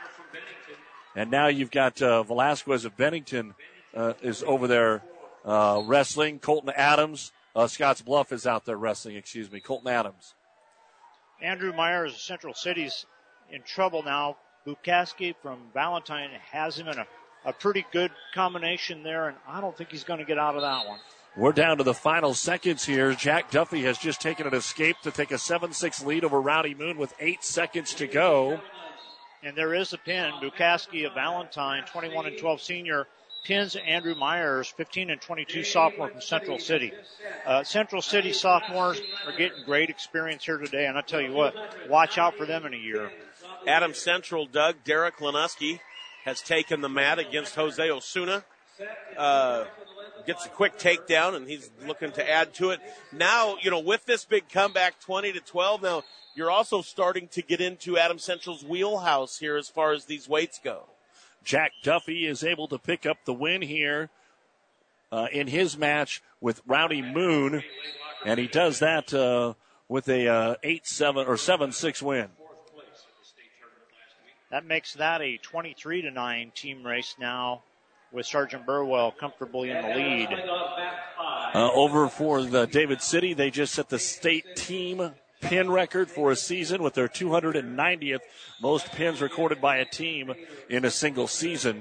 And now you've got Velasquez of Bennington is over there wrestling. Colton Adams, Scotts Bluff is out there wrestling, Colton Adams. Andrew Myers of Central City's in trouble now. Bukowski from Valentine has him in a pretty good combination there, and I don't think he's going to get out of that one. We're down to the final seconds here. Jack Duffy has just taken an escape to take a 7-6 lead over Rowdy Moon with 8 seconds to go. And there is a pin. Bukowski of Valentine, 21-12 senior, pins Andrew Myers, 15-22 sophomore from Central City. Central City sophomores are getting great experience here today, and I tell you what, watch out for them in a year. Adams Central, Doug, Derek Lenuski has taken the mat against Jose Osuna. Gets a quick takedown, and he's looking to add to it. Now, with this big comeback, 20-12, now you're also starting to get into Adams Central's wheelhouse here as far as these weights go. Jack Duffy is able to pick up the win here in his match with Rowdy Moon, and he does that with a 8-7 or 7-6 win. That makes that a 23-9 team race now, with Sergeant Burwell comfortably in the lead. Over for the David City, they just set the state team pin record for a season with their 290th most pins recorded by a team in a single season.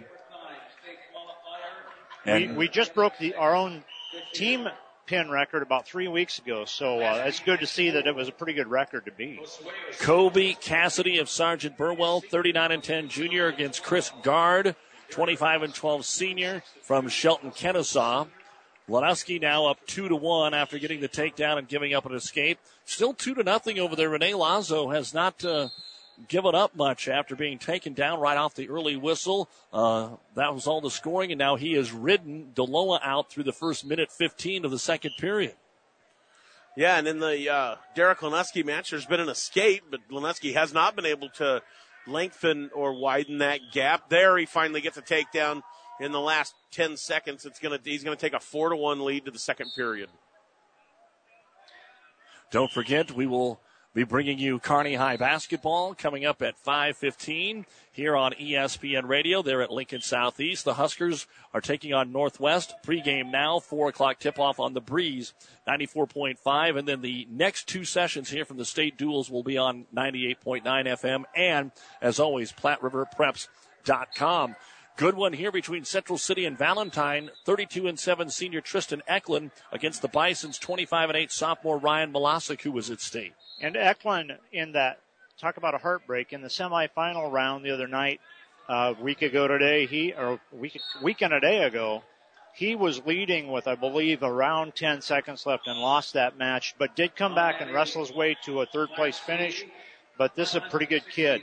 And we just broke our own team pin record about 3 weeks ago, so it's good to see that it was a pretty good record to beat. Kobe Cassidy of Sergeant Burwell, 39-10 junior against Chris Gard, 25-12 senior from Shelton Kennesaw. Lenuski now up 2-1 after getting the takedown and giving up an escape. Still 2-0 over there. Rene Lazo has not given up much after being taken down right off the early whistle. That was all the scoring, and now he has ridden DeLoa out through the first minute 15 of the second period. Yeah, and in the Derek Lenuski match, there's been an escape, but Lenuski has not been able to lengthen or widen that gap. There he finally gets a takedown in the last 10 seconds. He's going to take a 4-1 lead to the second period. Don't forget, we will Be bringing you Kearney High basketball coming up at 5:15 here on ESPN Radio. They're at Lincoln Southeast. The Huskers are taking on Northwest. Pregame now, 4 o'clock tip-off on the Breeze, 94.5. And then the next two sessions here from the state duels will be on 98.9 FM. And, as always, PlatteRiverPreps.com. Good one here between Central City and Valentine. 32-7 senior Tristan Eklund against the Bison's 25-8 sophomore Ryan Malasic, who was at state. And Eklund in that, talk about a heartbreak, in the semifinal round the other night, a week and a day ago, he was leading with, I believe, around 10 seconds left and lost that match, but did come back and wrestle his way to a third-place finish. But this is a pretty good kid.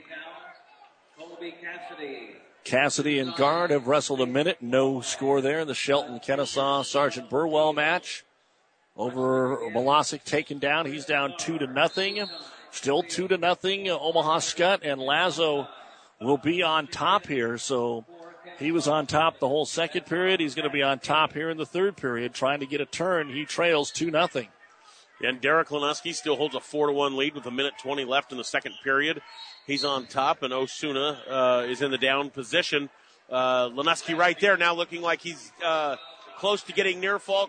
Cassidy and Guard have wrestled a minute. No score there in the Shelton-Kennesaw-Sergeant Burwell match. Over Malasic taken down. He's down 2-0. Still 2-0. Omaha Skutt and Lazo will be on top here. So he was on top the whole second period. He's going to be on top here in the third period, trying to get a turn. He trails 2-0. And Derek Lenuski still holds a 4-1 lead with 1:20 left in the second period. He's on top, and Osuna is in the down position. Lenuski right there now looking like he's close to getting near fall.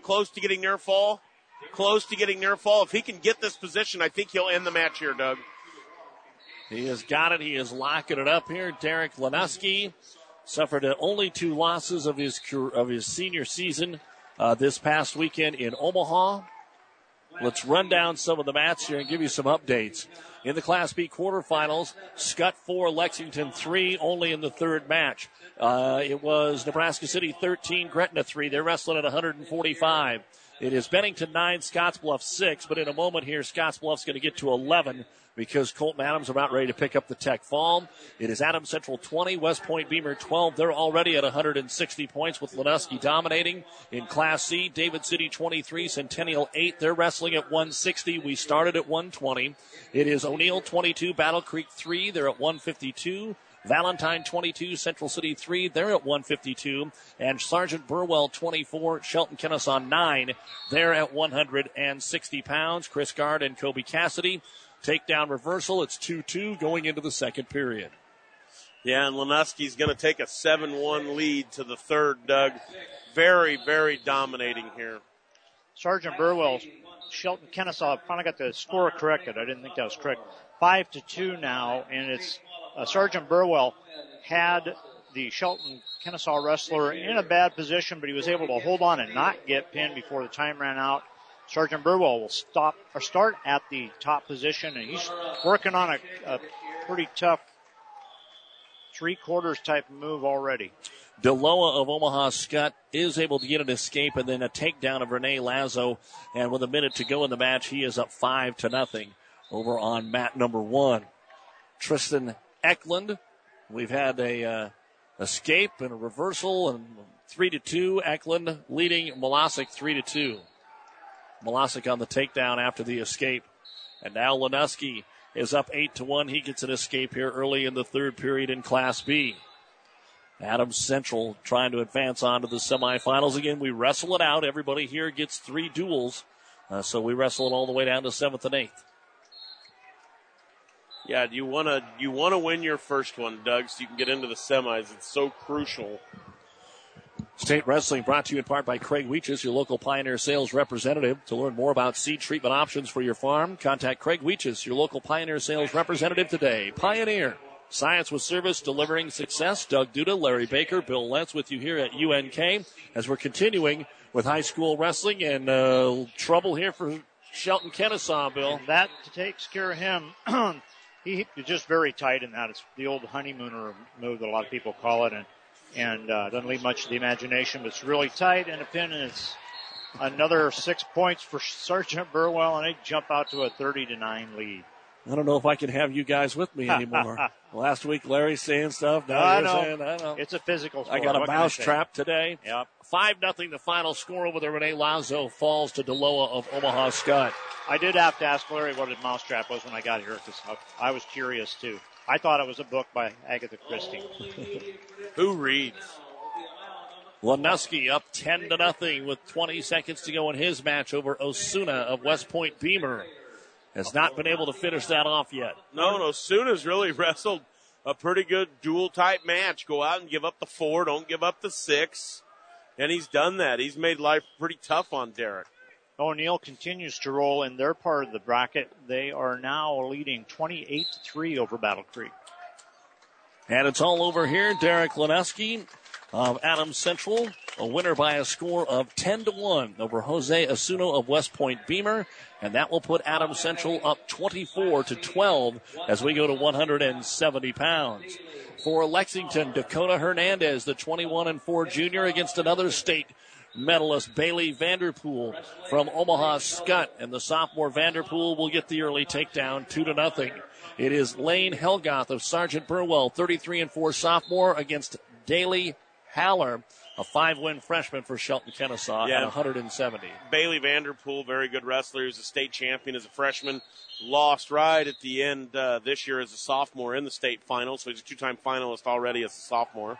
If he can get this position, I think he'll end the match here, Doug. He has got it. He is locking it up here. Derek Lenuski suffered only 2 losses of his senior season this past weekend in Omaha. Let's run down some of the matches here and give you some updates. In the Class B quarterfinals, Skutt 4, Lexington 3, only in the third match. It was Nebraska City 13, Gretna 3. They're wrestling at 145. It is Bennington 9, Scottsbluff 6, but in a moment here, Scottsbluff's going to get to 11 because Colton Adams are about ready to pick up the Tech Fall. It is Adams Central 20, West Point Beamer 12. They're already at 160 points with Lenuski dominating. In Class C, David City 23, Centennial 8. They're wrestling at 160. We started at 120. It is O'Neill 22, Battle Creek 3. They're at 152. Valentine 22, Central City 3. They're at 152. And Sergeant Burwell 24, Shelton Kennesaw 9. They're at 160 pounds. Chris Guard and Kobe Cassidy. Takedown reversal. It's 2-2 going into the second period. Yeah, and Lenuski's going to take a 7-1 lead to the third, Doug. Very, very dominating here. Sergeant Burwell, Shelton Kennesaw finally got the score corrected. I didn't think that was correct. 5-2 now, and it's Sergeant Burwell had the Shelton Kennesaw wrestler in a bad position, but he was able to hold on and not get pinned before the time ran out. Sergeant Burwell will start at the top position, and he's working on a pretty tough three-quarters type move already. Deloa of Omaha Skutt is able to get an escape and then a takedown of Rene Lazo. And with a minute to go in the match, he is up 5-0 over on mat number 1. Tristan Eklund, we've had a escape and a reversal, and 3-2. Eklund leading Malasic 3-2. Malasic on the takedown after the escape. And now Lenuski is up 8-1. He gets an escape here early in the third period in Class B. Adams Central trying to advance on to the semifinals. Again, we wrestle it out. Everybody here gets 3 duels. So we wrestle it all the way down to 7th and 8th. Yeah, you want to win your first one, Doug, so you can get into the semis. It's so crucial. State Wrestling brought to you in part by Craig Weeches, your local Pioneer sales representative. To learn more about seed treatment options for your farm, contact Craig Weeches, your local Pioneer sales representative today. Pioneer, science with service, delivering success. Doug Duda, Larry Baker, Bill Lentz with you here at UNK as we're continuing with high school wrestling and trouble here for Shelton Kennesaw, Bill. And that takes care of him. He's just very tight in that. It's the old honeymooner move that a lot of people call it, and doesn't leave much to the imagination, but it's really tight in a pin, and it's another 6 points for Sergeant Burwell, and they jump out to a 30-9 lead. I don't know if I can have you guys with me anymore. Last week, Larry's saying stuff. Now I you're know. saying, I know. It's a physical sport. I got a What can mouse say? trap today. Yep. 5-0 the final score over the Rene Lazo falls to Deloa of Omaha Skutt. I did have to ask Larry what a mousetrap was when I got here, because I was curious, too. I thought it was a book by Agatha Christie. Who reads? Lenuski up 10-0 with 20 seconds to go in his match over Osuna of West Point Beamer. has not been able to finish that off yet. No, Suna's really wrestled a pretty good dual-type match. Go out and give up the 4, don't give up the 6. And he's done that. He's made life pretty tough on Derek. O'Neill continues to roll in their part of the bracket. They are now leading 28-3 over Battle Creek. And it's all over here. Derek Lineski of Adams Central, a winner by a score of 10-1 over Jose Asuno of West Point Beamer. And that will put Adams Central up 24-12 as we go to 170 pounds. For Lexington, Dakota Hernandez, the 21-4 junior, against another state medalist, Bailey Vanderpool from Omaha Scott. And the sophomore Vanderpool will get the early takedown 2-0. It is Lane Helgoth of Sergeant Burwell, 33-4 sophomore, against Daly Haller, a 5-win freshman for Shelton Kennesaw at 170. Bailey Vanderpool, very good wrestler. He was a state champion as a freshman. Lost right at the end this year as a sophomore in the state final, so he's a 2-time finalist already as a sophomore.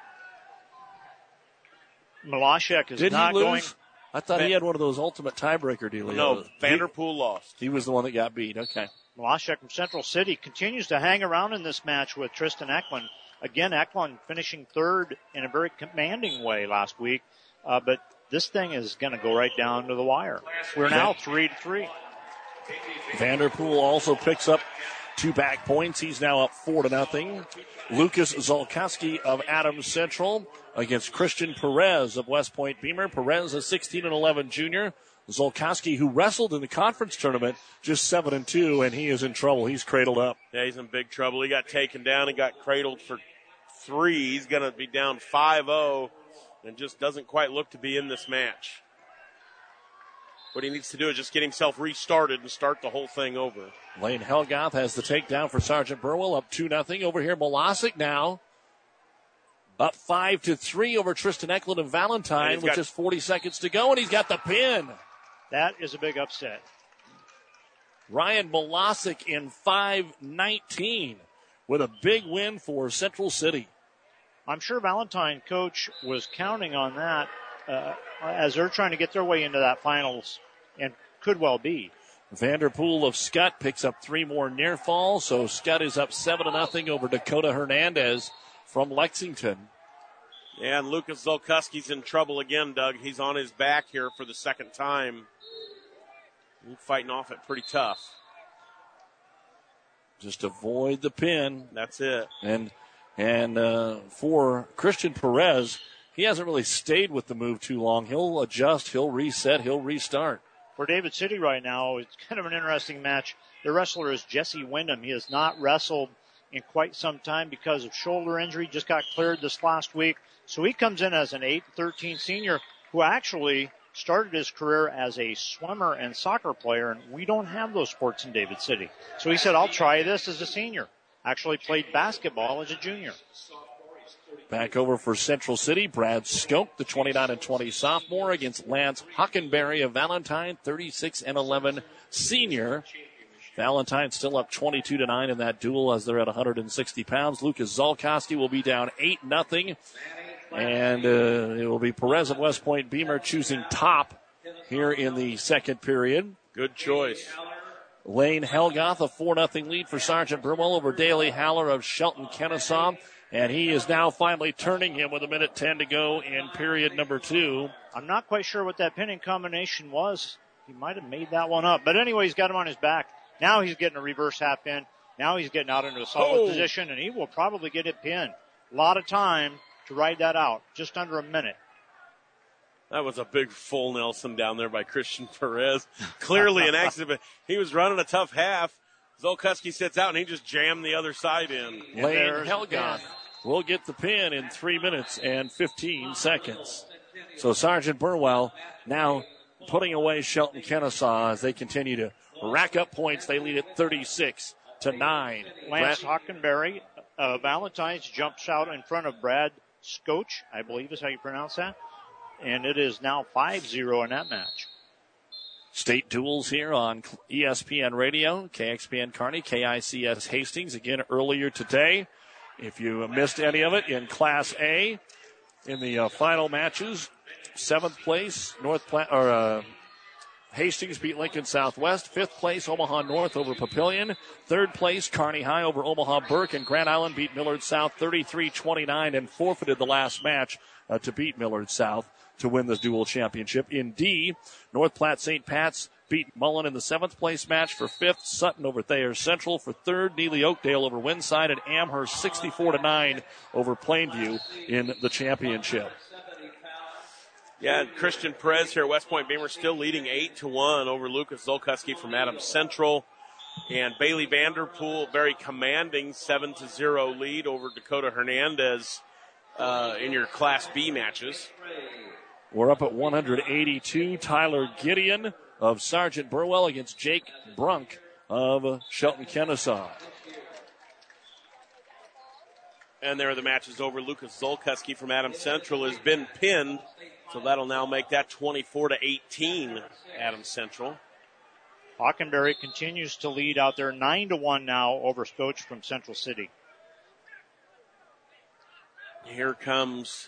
Malashek is Did not he lose? going. I thought he had one of those ultimate tiebreaker deals. No, Vanderpool lost. He was the one that got beat. Okay. Malashek from Central City continues to hang around in this match with Tristan Eklund. Again, Eklund finishing third in a very commanding way last week, but this thing is going to go right down to the wire. We're now 3-3. Vanderpool also picks up 2 back points. He's now up 4-0. Lucas Zolkowski of Adams Central against Christian Perez of West Point Beamer. Perez, a 16-11 junior. Zolkowski, who wrestled in the conference tournament, just 7-2, and he is in trouble. He's cradled up. Yeah, he's in big trouble. He got taken down and got cradled for 3. He's going to be down 5-0 and just doesn't quite look to be in this match. What he needs to do is just get himself restarted and start the whole thing over. Lane Helgoth has the takedown for Sergeant Burwell, up 2-0. Over here, Malasic now up 5-3 over Tristan Eklund of Valentine with just 40 seconds to go, and he's got the pin. That is a big upset. Ryan Malasic in 5:19 with a big win for Central City. I'm sure Valentine coach was counting on that as they're trying to get their way into that finals, and could well be. Vanderpool of Scott picks up 3 more near falls, so Scott is up 7-0 over Dakota Hernandez from Lexington. Yeah, and Lucas Zolkowski's in trouble again, Doug. He's on his back here for the second time. He's fighting off it pretty tough. Just avoid the pin. That's it. And for Christian Perez, he hasn't really stayed with the move too long. He'll adjust, he'll reset, he'll restart. For David City right now, it's kind of an interesting match. The wrestler is Jesse Wyndham. He has not wrestled in quite some time because of shoulder injury. Just got cleared this last week. So he comes in as an 8-13 senior who actually started his career as a swimmer and soccer player, and we don't have those sports in David City. So he said, I'll try this as a senior. Actually played basketball as a junior. Back over for Central City, Brad Skoke, the 29-20 sophomore, against Lance Hockenberry of Valentine, 36-11 senior. Valentine still up 22-9 in that duel as they're at 160 pounds. Lucas Zolkowski will be down 8-0. And it will be Perez of West Point Beamer choosing top here in the second period. Good choice. Lane Helgoth, a 4-0 lead for Sergeant Burwell over Daly Haller of Shelton Kennesaw. And he is now finally turning him with 1:10 to go in period number 2. I'm not quite sure what that pinning combination was. He might have made that one up. But anyway, he's got him on his back. Now he's getting a reverse half pin. Now he's getting out into a solid position, and he will probably get it pinned. A lot of time to ride that out. Just under a minute. That was a big full Nelson down there by Christian Perez. Clearly an accident. He was running a tough half. Zolkowski sits out, and he just jammed the other side in. Lane Helgoth will get the pin in 3 minutes and 15 seconds. So Sergeant Burwell now putting away Shelton Kennesaw as they continue to rack up points. They lead at 36-9. Lance Hockenberry, Valentine's jumps out in front of Brad Skoch, I believe is how you pronounce that. And it is now 5-0 in that match. State duels here on ESPN Radio, KXPN Kearney, KICS Hastings. Again, earlier today, if you missed any of it, in Class A, in the final matches, 7th place, Hastings beat Lincoln Southwest. Fifth place, Omaha North over Papillion. Third place, Kearney High over Omaha Burke. And Grand Island beat Millard South 33-29 and forfeited the last match to beat Millard South to win the dual championship. In D, North Platte St. Pat's beat Mullen in the 7th place match for 5th. Sutton over Thayer Central for 3rd. Neely Oakdale over Winside. And Amherst 64-9 over Plainview in the championship. Yeah, Christian Perez here, West Point Beamer, still leading 8-1 over Lucas Zolkuski from Adams Central. And Bailey Vanderpool, very commanding 7-0 lead over Dakota Hernandez in your Class B matches. We're up at 182. Tyler Gideon of Sergeant Burwell against Jake Brunk of Shelton Kennesaw. And there are the matches over. Lucas Zolkuski from Adams Central has been pinned. So that'll now make that 24-18 Adams Central. Hockenberry continues to lead out there 9-1 now over Skoch from Central City. Here comes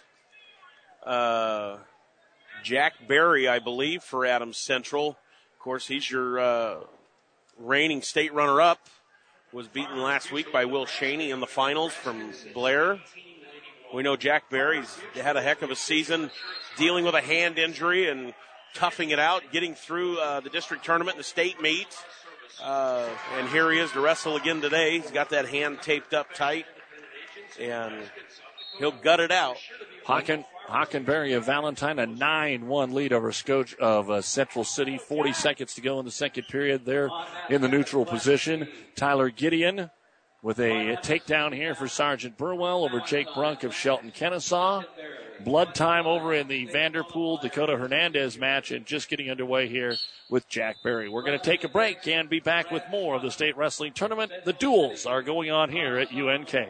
Jack Berry, I believe, for Adams Central. Of course, he's your reigning state runner-up. Was beaten last week by Will Shaney in the finals from Blair. We know Jack Berry's had a heck of a season, dealing with a hand injury and toughing it out, getting through the district tournament, the state meet. And here he is to wrestle again today. He's got that hand taped up tight, and he'll gut it out. Hockenberry of Valentine, a 9-1 lead over Skoch of Central City. 40 seconds to go in the second period. They're in the neutral position. Tyler Gideon with a takedown here for Sergeant Burwell over Jake Brunk of Shelton Kennesaw. Blood time over in the Vanderpool-Dakota Hernandez match, and just getting underway here with Jack Berry. We're going to take a break and be back with more of the state wrestling tournament. The duels are going on here at UNK.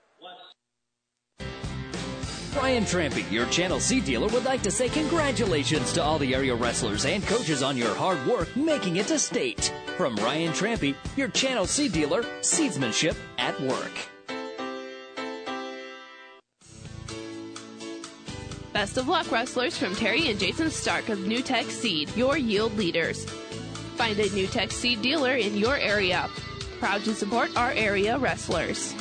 Brian Trampy, your Channel C dealer, would like to say congratulations to all the area wrestlers and coaches on your hard work making it to state. From Ryan Trampy, your Channel C dealer, seedsmanship at work. Best of luck, wrestlers, from Terry and Jason Stark of New Tech Seed, your yield leaders. Find a New Tech Seed dealer in your area. Proud to support our area wrestlers.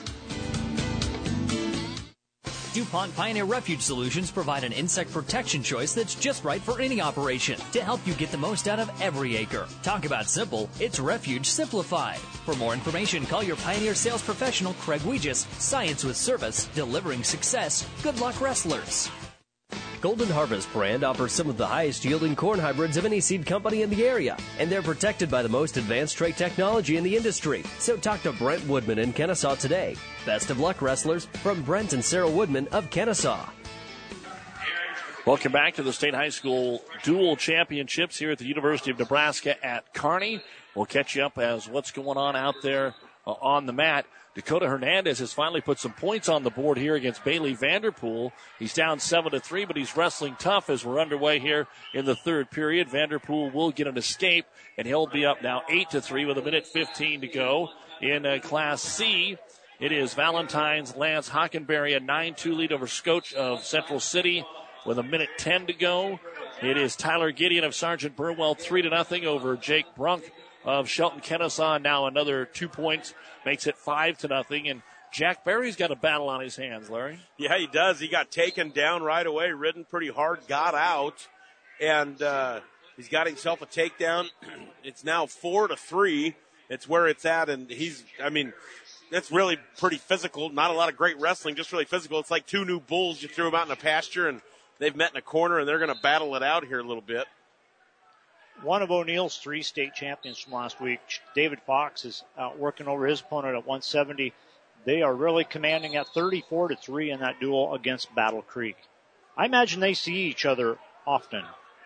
DuPont Pioneer Refuge Solutions provide an insect protection choice that's just right for any operation to help you get the most out of every acre. Talk about simple, it's Refuge simplified. For more information, call your Pioneer sales professional, Craig Weegis. Science with service, delivering success. Good luck, wrestlers. Golden Harvest brand offers some of the highest yielding corn hybrids of any seed company in the area, and they're protected by the most advanced trait technology in the industry. So talk to Brent Woodman in Kennesaw today. Best of luck, wrestlers, from Brent and Sarah Woodman of Kennesaw. Welcome back to the State High School Dual Championships here at the University of Nebraska at Kearney. We'll catch you up as what's going on out there on the mat. Dakota Hernandez has finally put some points on the board here against Bailey Vanderpool. He's down 7-3, but he's wrestling tough as we're underway here in the third period. Vanderpool will get an escape, and he'll be up now 8-3 with 1:15 to go. In Class C, it is Valentine's Lance Hockenberry, a 9-2 lead over Skoch of Central City with 1:10 to go. It is Tyler Gideon of Sergeant Burwell, 3-0 over Jake Brunk of Shelton Kennesaw. Now another 2 points makes it 5-0. And Jack Berry's got a battle on his hands, Larry. Yeah, he does. He got taken down right away, ridden pretty hard, got out, and he's got himself a takedown. It's now 4-3. It's where it's at, and that's really pretty physical. Not a lot of great wrestling, just really physical. It's like two new bulls. You threw them out in a pasture, and they've met in a corner, and they're going to battle it out here a little bit. One of O'Neill's 3 state champions from last week, David Fox, is out working over his opponent at 170. They are really commanding at 34-3 in that duel against Battle Creek. I imagine they see each other often.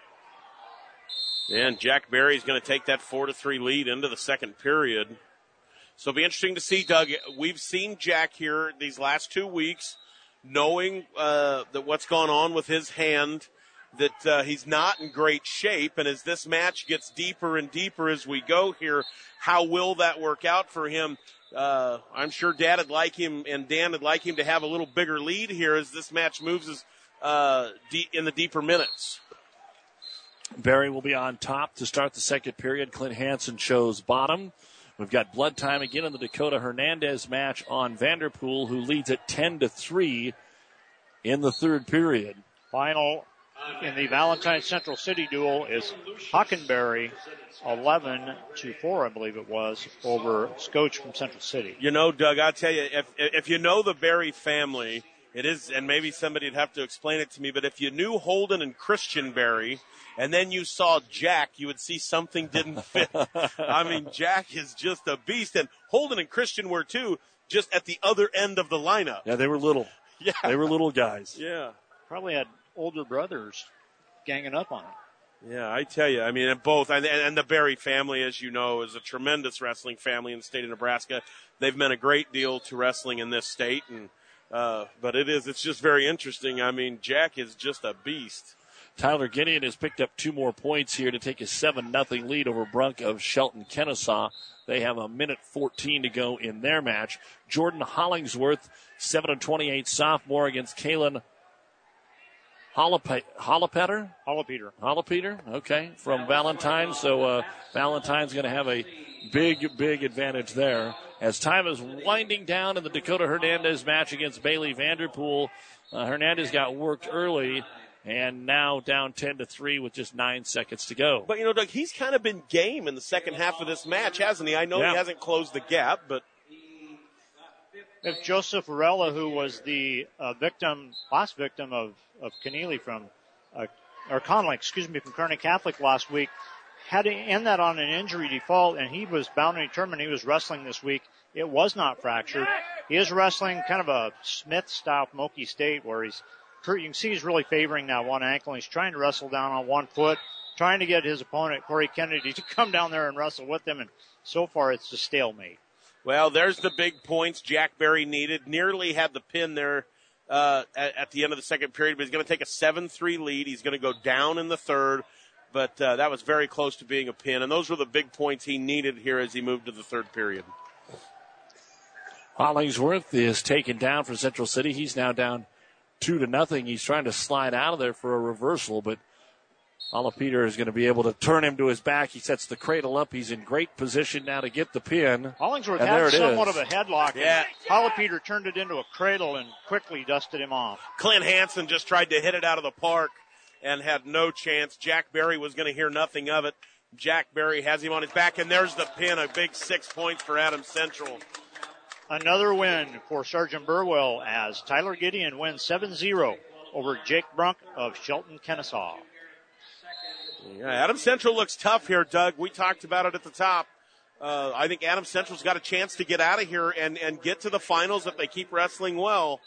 And Jack Berry is going to take that 4-3 lead into the second period. So it'll be interesting to see, Doug. We've seen Jack here these last 2 weeks, knowing that what's gone on with his hand, that he's not in great shape. And as this match gets deeper and deeper as we go here, how will that work out for him? I'm sure Dad would like him and Dan would like him to have a little bigger lead here as this match moves in the deeper minutes. Barry will be on top to start the second period. Clint Hansen shows bottom. We've got blood time again in the Dakota Hernandez match on Vanderpool, who leads at 10-3 in the third period. Final in the Valentine Central City duel is Hockenberry, 11-4, I believe it was, over Scotch from Central City. You know, Doug, I'll tell you, if you know the Berry family, it is, and maybe somebody'd have to explain it to me, but if you knew Holden and Christian Berry, and then you saw Jack, you would see something didn't fit. I mean, Jack is just a beast, and Holden and Christian were too, just at the other end of the lineup. Yeah, they were little. Yeah. They were little guys. Yeah. Probably had older brothers ganging up on him. Yeah, I tell you, I mean, both, and the Berry family, as you know, is a tremendous wrestling family in the state of Nebraska. They've meant a great deal to wrestling in this state, and but it's just very interesting. I mean, Jack is just a beast. Tyler Gideon has picked up 2 more points here to take a 7-0 lead over Brunk of Shelton Kennesaw. They have 1:14 to go in their match. Jordan Hollingsworth, 7-28 sophomore against Kalen Holopeter, okay, from Valentine. So Valentine's going to have a big advantage there. As time is winding down in the Dakota Hernandez match against Bailey Vanderpool, Hernandez got worked early and now down 10-3 with just 9 seconds to go. But, you know, Doug, he's kind of been game in the second half of this match, hasn't he? I know he hasn't closed the gap, but... If Joseph Varela, who was the last victim of Kearney from Kearney Catholic last week, had to end that on an injury default, and he was bound and determined he was wrestling this week. It was not fractured. He is wrestling kind of a Smith-style from Okie State, where you can see he's really favoring that one ankle. He's trying to wrestle down on one foot, trying to get his opponent, Corey Kennedy, to come down there and wrestle with him, and so far it's a stalemate. Well, there's the big points Jack Berry needed. Nearly had the pin there at the end of the second period, but he's going to take a 7-3 lead. He's going to go down in the third, but that was very close to being a pin, and those were the big points he needed here as he moved to the third period. Hollingsworth is taken down for Central City. He's now down 2-0. He's trying to slide out of there for a reversal, but Peter is going to be able to turn him to his back. He sets the cradle up. He's in great position now to get the pin. Hollingsworth had somewhat of a headlock. Yeah. Peter turned it into a cradle and quickly dusted him off. Clint Hansen just tried to hit it out of the park and had no chance. Jack Berry was going to hear nothing of it. Jack Berry has him on his back, and there's the pin, a big 6 points for Adams Central. Another win for Sergeant Burwell as Tyler Gideon wins 7-0 over Jake Brunk of Shelton, Kennesaw. Yeah, Adams Central looks tough here, Doug. We talked about it at the top. I think Adams Central's got a chance to get out of here and get to the finals if they keep wrestling well.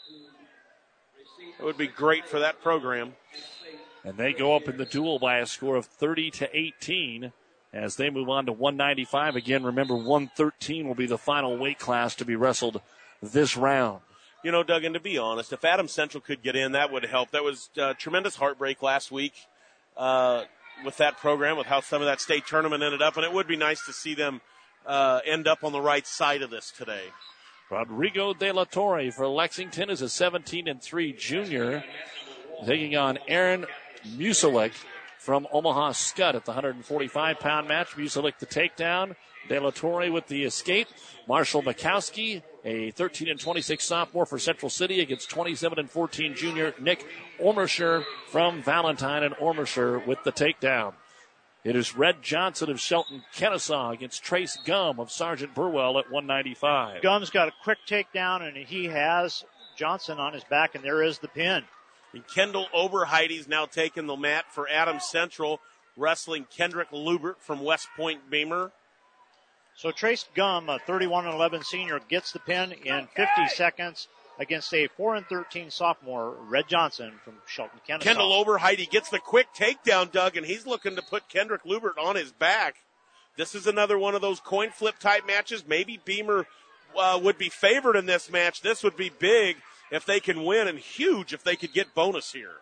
It would be great for that program. And they go up in the duel by a score of 30-18 as they move on to 195. Again, remember, 113 will be the final weight class to be wrestled this round. You know, Doug, and to be honest, if Adams Central could get in, that would help. That was tremendous heartbreak last week with that program, with how some of that state tournament ended up, and it would be nice to see them end up on the right side of this today. Rodrigo De La Torre for Lexington is a 17-3 junior, taking on Aaron Muselik from Omaha Scud at the 145-pound match. Muselik the takedown, De La Torre with the escape. Marshall Mikowski, a 13-26 sophomore for Central City against 27-14 junior Nick Ormersher from Valentine, and Ormersher with the takedown. It is Red Johnson of Shelton Kennesaw against Trace Gum of Sergeant Burwell at 195. Gum's got a quick takedown, and he has Johnson on his back, and there is the pin. And Kendall Oberheide's now taking the mat for Adams Central, wrestling Kendrick Lubert from West Point Beamer. So Trace Gum, a 31-11 senior, gets the pin in 50 seconds against a 4-13 sophomore, Red Johnson from Shelton, Kennesaw. Kendall Oberheide gets the quick takedown, Doug, and he's looking to put Kendrick Lubert on his back. This is another one of those coin flip type matches. Maybe Beamer would be favored in this match. This would be big if they can win, and huge if they could get bonus here.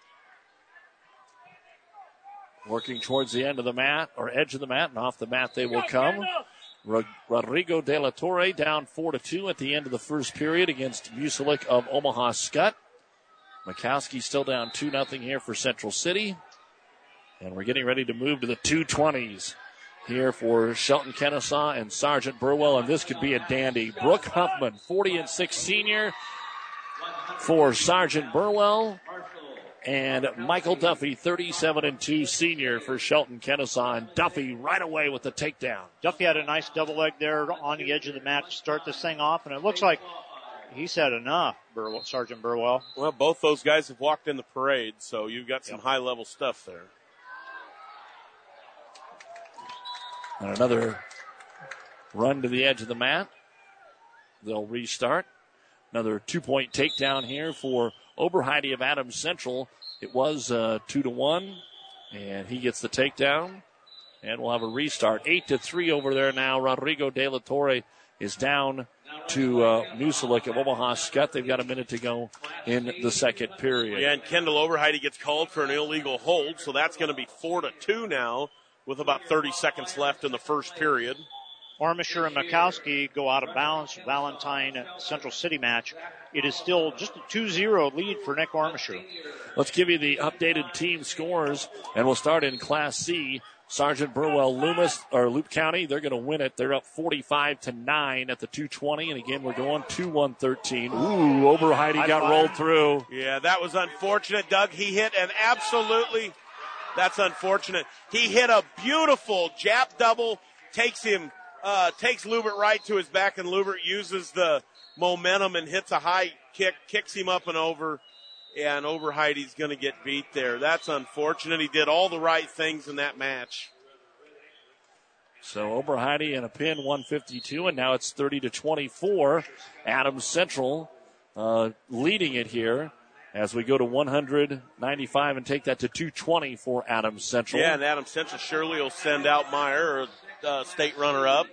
Working towards the end of the mat, or edge of the mat, and off the mat they will come. Rodrigo De La Torre down 4-2 at the end of the first period against Muselik of Omaha Scud. Mikowski still down 2-0 here for Central City. And we're getting ready to move to the 220s here for Shelton Kennesaw and Sergeant Burwell, and this could be a dandy. Brooke Huffman, 40-6 senior for Sergeant Burwell, and Michael Duffy, 37-2 senior for Shelton Kennesaw, and Duffy right away with the takedown. Duffy had a nice double leg there on the edge of the mat to start this thing off, and it looks like he's had enough, Sergeant Burwell. Well, both those guys have walked in the parade, so you've got some high-level stuff there. And another run to the edge of the mat. They'll restart. Another 2-point takedown here for Oberheide of Adams Central. It was 2-1, and he gets the takedown. And we'll have a restart. 8-3 over there now. Rodrigo De La Torre is down to Muselik of Omaha Skutt. They've got a minute to go in the second period. Yeah, and Kendall Oberheide gets called for an illegal hold, so that's going to be 4-2 now, with about 30 seconds left in the first period. Armisher and Mikowski go out of bounds. Valentine Central City match. It is still just a 2-0 lead for Nick Armisher. Let's give you the updated team scores, and we'll start in Class C. Sergeant Burwell Loop County, they're going to win it. They're up 45-9 at the 220, and again, we're going 2-1-13. Ooh, Oberheide got rolled through. Yeah, that was unfortunate, Doug. He hit an absolutely, that's unfortunate. He hit a beautiful jab double, takes Lubert right to his back, and Lubert uses the momentum and hits a high kick, kicks him up and over, and Oberheide's going to get beat there. That's unfortunate. He did all the right things in that match. So Oberheide in a pin, 152, and now it's 30-24. Adams Central leading it here as we go to 195 and take that to 220 for Adams Central. Yeah, and Adams Central surely will send out Meyer, state runner-up.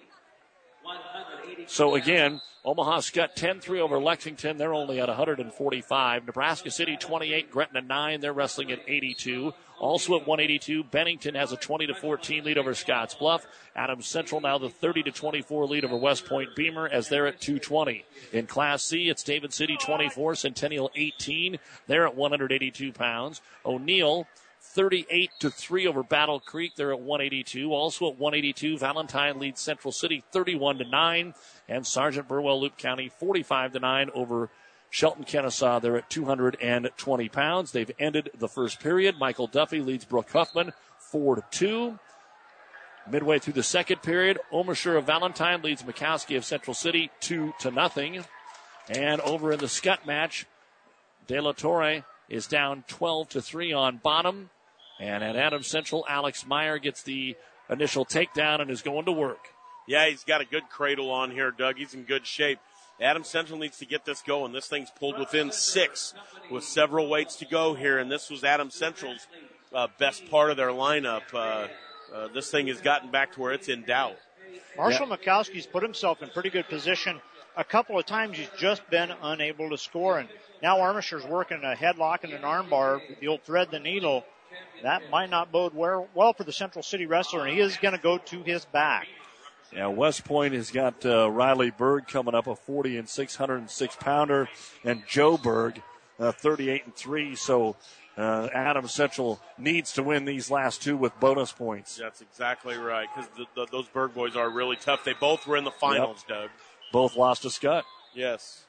So again, Omaha Skutt 10-3 over Lexington. They're only at 145. Nebraska City 28, Gretna 9. They're wrestling at 82. Also at 182, Bennington has a 20-14 lead over Scotts Bluff. Adams Central now the 30-24 lead over West Point Beamer as they're at 220. In Class C, it's David City 24, Centennial 18. They're at 182 pounds. O'Neill 38-3 over Battle Creek. They're at 182. Also at 182, Valentine leads Central City 31-9. And Sergeant Burwell Loop County 45-9 over Shelton Kennesaw. They're at 220 pounds. They've ended the first period. Michael Duffy leads Brooke Huffman 4-2. Midway through the second period, Omershire of Valentine leads Mikowski of Central City 2-0. And over in the Skutt match, De La Torre is down 12-3 on bottom. And at Adams Central, Alex Meyer gets the initial takedown and is going to work. Yeah, he's got a good cradle on here, Doug. He's in good shape. Adams Central needs to get this going. This thing's pulled within 6 with several weights to go here, and this was Adams Central's best part of their lineup. This thing has gotten back to where it's in doubt. Marshall Mikowski's put himself in pretty good position. A couple of times he's just been unable to score, and now Armisher's working a headlock and an armbar with the old thread the needle. That might not bode well for the Central City wrestler, and he is going to go to his back. Yeah, West Point has got Riley Berg coming up, a 40 and 606 pounder, and Joe Berg, 38-3. So Adams Central needs to win these last two with bonus points. That's exactly right, because those Berg boys are really tough. They both were in the finals, Doug. Both lost to Skutt. Yes.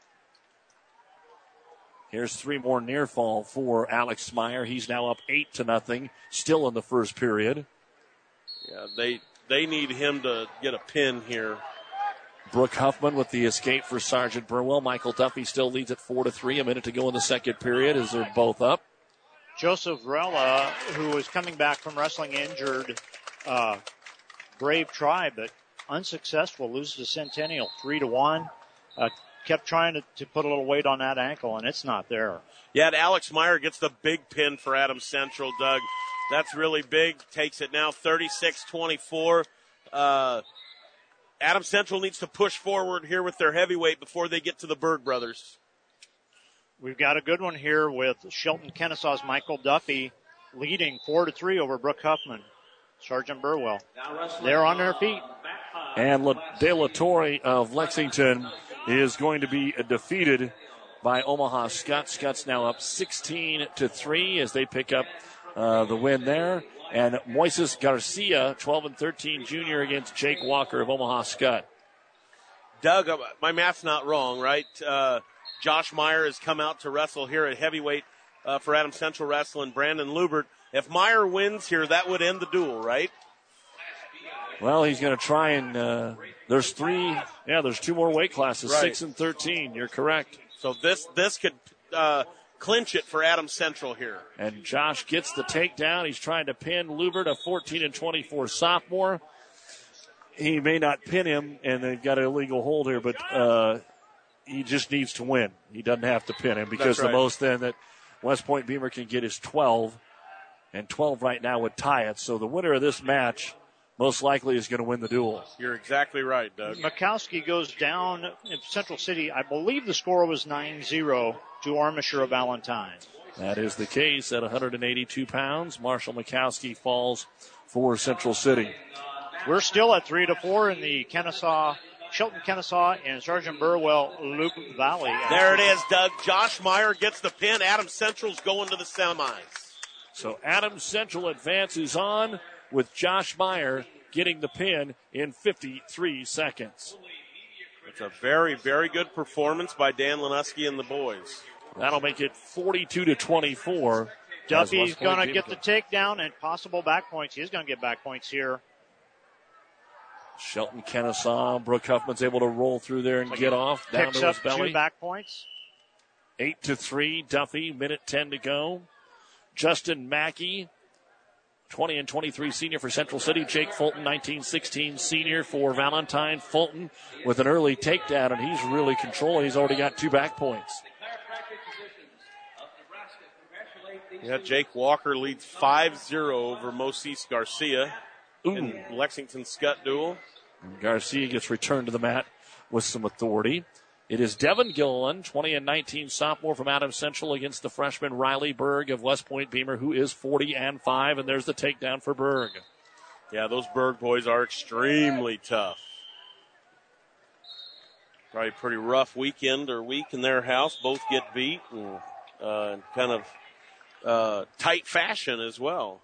Here's 3 more near fall for Alex Meyer. He's now up 8-0, still in the first period. Yeah, they need him to get a pin here. Brooke Huffman with the escape for Sergeant Burwell. Michael Duffy still leads at 4-3. A minute to go in the second period as they're both up. Joseph Rella, who is coming back from wrestling injured, brave try, but unsuccessful, loses to Centennial 3-1. Kept trying to put a little weight on that ankle, and it's not there. Yeah, and Alex Meyer gets the big pin for Adams Central, Doug. That's really big. Takes it now 36-24. Adams Central needs to push forward here with their heavyweight before they get to the Berg brothers. We've got a good one here with Shelton Kennesaw's Michael Duffy leading 4-3 over Brooke Huffman. Sergeant Burwell. They're on their feet. And De La Torre of Lexington is going to be defeated by Omaha Skutt. Skutt's now up 16-3 as they pick up the win there. And Moises Garcia, 12-13 junior against Jake Walker of Omaha Scott. Doug, my math's not wrong, right? Josh Meyer has come out to wrestle here at heavyweight for Adams Central Wrestling. Brandon Lubert. If Meyer wins here, that would end the duel, right? Well, he's going to try and there's two more weight classes, right. 6 and 13. You're correct. So this could clinch it for Adams Central here. And Josh gets the takedown. He's trying to pin Lubert, a 14-24 sophomore. He may not pin him, and they've got an illegal hold here, but he just needs to win. He doesn't have to pin him because the most then that West Point Beamer can get is 12, and 12 right now would tie it. So the winner of this match most likely is going to win the duel. You're exactly right, Doug. Mikowski goes down in Central City. I believe the score was 9-0 to Armature of Valentine. That is the case at 182 pounds. Marshall Mikowski falls for Central City. We're still at 3-4 in the Shelton Kennesaw and Sergeant Burwell Loop Valley. There it is, Doug. Josh Meyer gets the pin. Adams Central's going to the semis. So Adams Central advances on with Josh Meyer getting the pin in 53 seconds. It's a very, very good performance by Dan Lanuski and the boys. That'll make it 42-24. Duffy's going to get the takedown and possible back points. He's going to get back points here. Shelton Kennesaw, Brooke Huffman's able to roll through there and get off down to his belly. 2 back points. 8-3, Duffy, minute 10 to go. Justin Mackey, 20-23 senior for Central City. Jake Fulton, 19-16 senior for Valentine. Fulton with an early takedown, and he's really controlling. He's already got 2 back points. Yeah, Jake Walker leads 5-0 over Moises Garcia in Lexington Scott duel. And Garcia gets returned to the mat with some authority. It is Devin Gilliland, 20-19 sophomore from Adams Central against the freshman Riley Berg of West Point Beamer, who is 40-5, and there's the takedown for Berg. Yeah, those Berg boys are extremely tough. Probably a pretty rough week in their house. Both get beat and kind of tight fashion as well.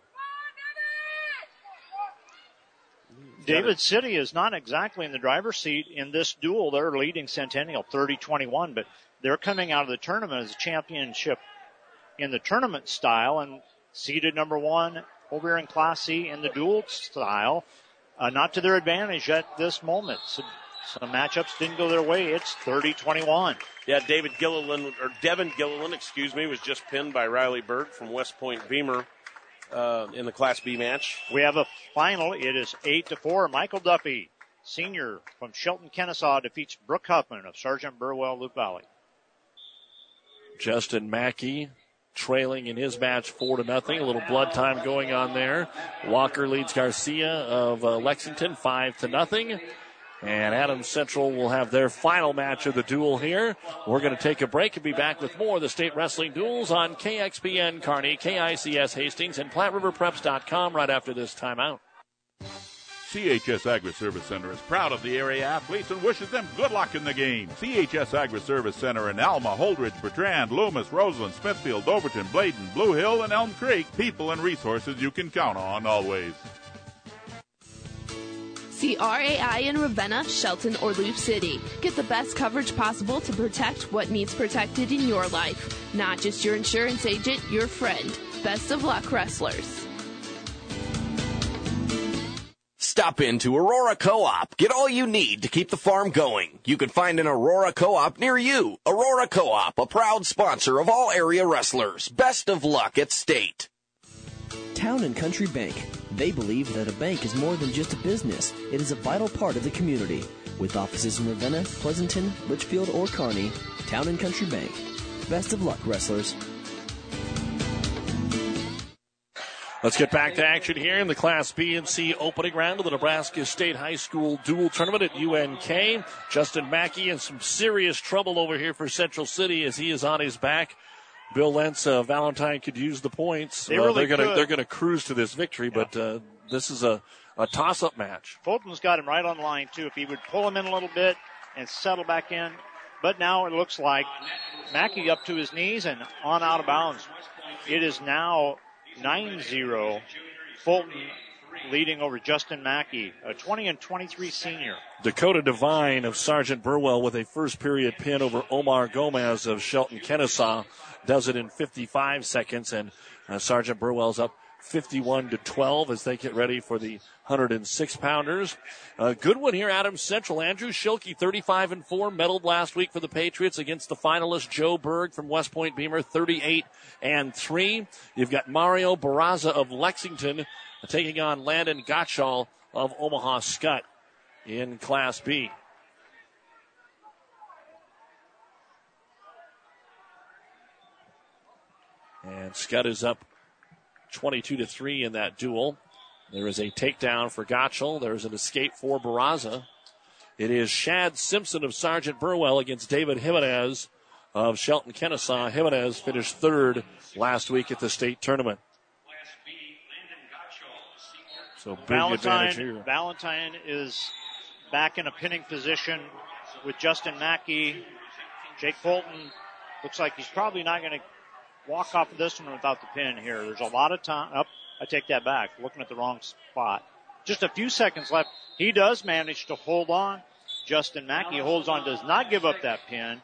David City is not exactly in the driver's seat in this duel. They're leading Centennial 30-21, but they're coming out of the tournament as a championship in the tournament style and seeded number 1 over here in Class C in the dual style. Not to their advantage at this moment. So some matchups didn't go their way. It's 30-21. Yeah, Devin Gilliland, was just pinned by Riley Berg from West Point Beamer. In the Class B match. We have a final. It is 8-4. Michael Duffy, senior from Shelton Kennesaw, defeats Brooke Huffman of Sergeant Burwell Loop Valley. Justin Mackey trailing in his match 4-0. A little blood time going on there. Walker leads Garcia of Lexington 5-0. And Adams Central will have their final match of the duel here. We're going to take a break and be back with more of the state wrestling duels on KXPN Kearney, KICS Hastings, and PlatteRiverPreps.com right after this timeout. CHS Agri-Service Center is proud of the area athletes and wishes them good luck in the game. CHS Agri-Service Center in Alma, Holdridge, Bertrand, Loomis, Roseland, Smithfield, Overton, Bladen, Blue Hill, and Elm Creek. People and resources you can count on always. See RAI in Ravenna, Shelton, or Loop City. Get the best coverage possible to protect what needs protected in your life. Not just your insurance agent, your friend. Best of luck, wrestlers. Stop into Aurora Co-op. Get all you need to keep the farm going. You can find an Aurora Co-op near you. Aurora Co-op, a proud sponsor of all area wrestlers. Best of luck at state. Town and Country Bank. They believe that a bank is more than just a business. It is a vital part of the community. With offices in Ravenna, Pleasanton, Litchfield, or Kearney, Town and Country Bank. Best of luck, wrestlers. Let's get back to action here in the Class B and C opening round of the Nebraska State High School dual tournament at UNK. Justin Mackey in some serious trouble over here for Central City as he is on his back. Bill Lentz, Valentine could use the points. They're going to cruise to this victory, but this is a toss-up match. Fulton's got him right on the line, too. If he would pull him in a little bit and settle back in. But now it looks like Mackey up to his knees and on out of bounds. It is now 9-0. Fulton leading over Justin Mackey, a 20-23 senior. Dakota Devine of Sergeant Burwell with a first period pin over Omar Gomez of Shelton Kennesaw. Does it in 55 seconds, and Sergeant Burwell's up 51-12 as they get ready for the 106-pounders. Good one here, Adams Central. Andrew Schilke, 35-4, medaled last week for the Patriots against the finalist Joe Berg from West Point Beamer, 38-3. You've got Mario Barraza of Lexington taking on Landon Gottschall of Omaha Skutt in Class B. And Skutt is up 22-3 in that duel. There is a takedown for Gottschall. There's an escape for Barraza. It is Shad Simpson of Sergeant Burwell against David Jimenez of Shelton Kennesaw. Jimenez finished third last week at the state tournament. So big advantage here. Valentine is back in a pinning position with Justin Mackey. Jake Fulton looks like he's probably not going to walk off of this one without the pin here. There's a lot of time. I take that back. Looking at the wrong spot. Just a few seconds left. He does manage to hold on. Justin Mackey holds on, does not give up that pin.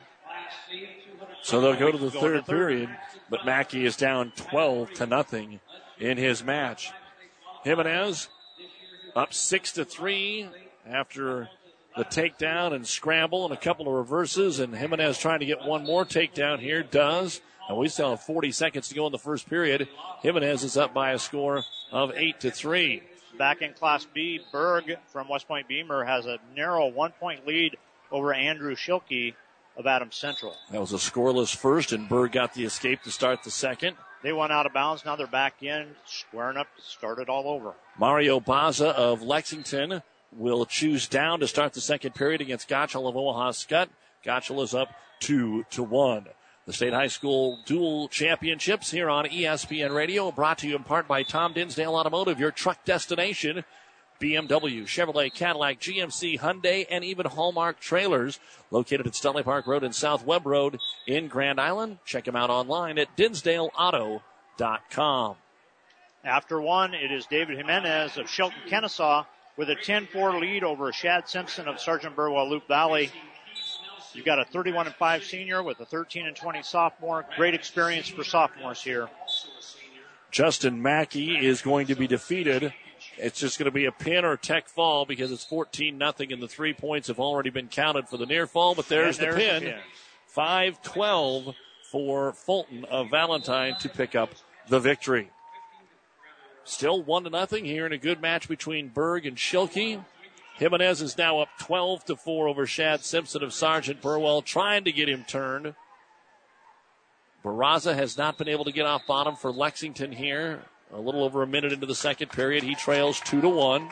So they'll go to the third period, but Mackey is down 12-0 in his match. Jimenez up 6-3 after the takedown and scramble and a couple of reverses, and Jimenez trying to get one more takedown here. Does. And we still have 40 seconds to go in the first period. Jimenez is up by a score of 8-3. Back in Class B, Berg from West Point Beamer has a narrow 1-point lead over Andrew Schilke of Adams Central. That was a scoreless first, and Berg got the escape to start the second. They went out of bounds. Now they're back in, squaring up to start it all over. Mario Baza of Lexington will choose down to start the second period against Gottschall of Omaha Skutt. Gottschall is up 2-1. The State High School Dual Championships here on ESPN Radio, brought to you in part by Tom Dinsdale Automotive, your truck destination. BMW, Chevrolet, Cadillac, GMC, Hyundai, and even Hallmark Trailers, located at Stanley Park Road and South Webb Road in Grand Island. Check them out online at DinsdaleAuto.com. After one, it is David Jimenez of Shelton Kennesaw with a 10-4 lead over Shad Simpson of Sergeant Burwell Loup Valley. You've got a 31-5 senior with a 13-20 sophomore. Great experience for sophomores here. Justin Mackey is going to be defeated. It's just going to be a pin or tech fall because it's 14-0 and the 3 points have already been counted for the near fall, but there's the pin. 5-12 for Fulton of Valentine to pick up the victory. Still 1-0 here in a good match between Berg and Schilke. Jimenez is now up 12-4 over Shad Simpson of Sergeant Burwell, trying to get him turned. Barraza has not been able to get off bottom for Lexington here. A little over a minute into the second period, he trails 2-1.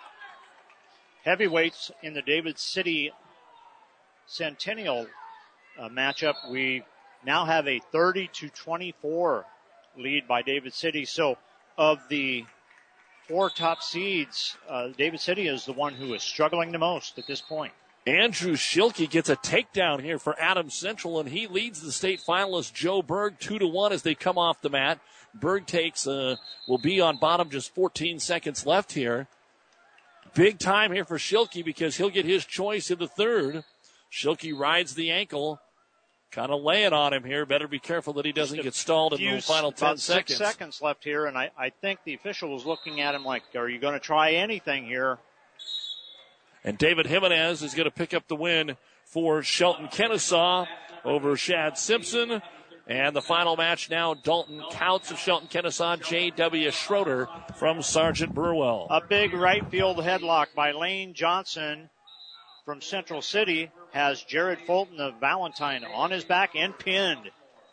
Heavyweights in the David City Centennial matchup. We now have a 30-24 lead by David City. So of the 4 top seeds, David City is the one who is struggling the most at this point. Andrew Schilke gets a takedown here for Adams Central, and he leads the state finalist Joe Berg 2-1 as they come off the mat. Berg takes, will be on bottom, just 14 seconds left here. Big time here for Schilke because he'll get his choice in the third. Schilke rides the ankle, kind of laying on him here. Better be careful that he doesn't get stalled in the final 10 seconds. 6 seconds left here, and I think the official was looking at him like, are you going to try anything here? And David Jimenez is going to pick up the win for Shelton Kennesaw over Shad Simpson. And the final match now, Dalton Couts of Shelton Kennesaw, J.W. Schroeder from Sergeant Burwell. A big right field headlock by Lane Johnson from Central City has Jared Fulton of Valentine on his back and pinned.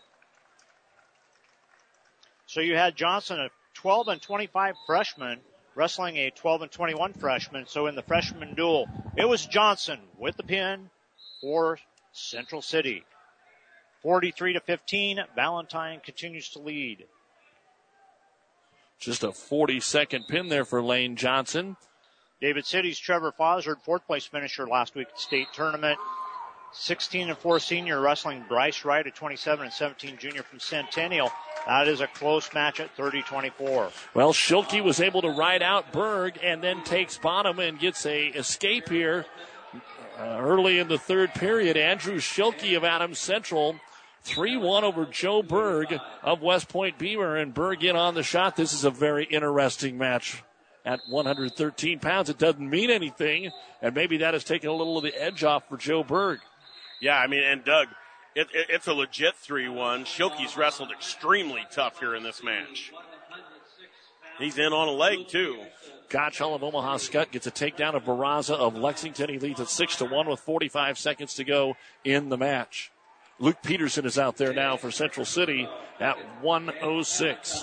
So you had Johnson, a 12-25 freshman, wrestling a 12-21 freshman. So in the freshman duel, it was Johnson with the pin for Central City. 43-15, Valentine continues to lead. Just a 40-second pin there for Lane Johnson. David City's Trevor Fozzard, 4th place finisher last week at the state tournament. 16-4 senior wrestling Bryce Wright, a 27-17 junior from Centennial. That is a close match at 30-24. Well, Schilke was able to ride out Berg and then takes bottom and gets a escape here early in the third period. Andrew Schilke of Adams Central, 3-1 over Joe Berg of West Point Beamer, and Berg in on the shot. This is a very interesting match. At 113 pounds, it doesn't mean anything, and maybe that has taken a little of the edge off for Joe Berg. Yeah, I mean, and Doug, it's a legit 3-1. Schilke's wrestled extremely tough here in this match. He's in on a leg, too. Gottschall of Omaha Skutt gets a takedown of Barraza of Lexington. He leads at 6-1 with 45 seconds to go in the match. Luke Peterson is out there now for Central City at 106.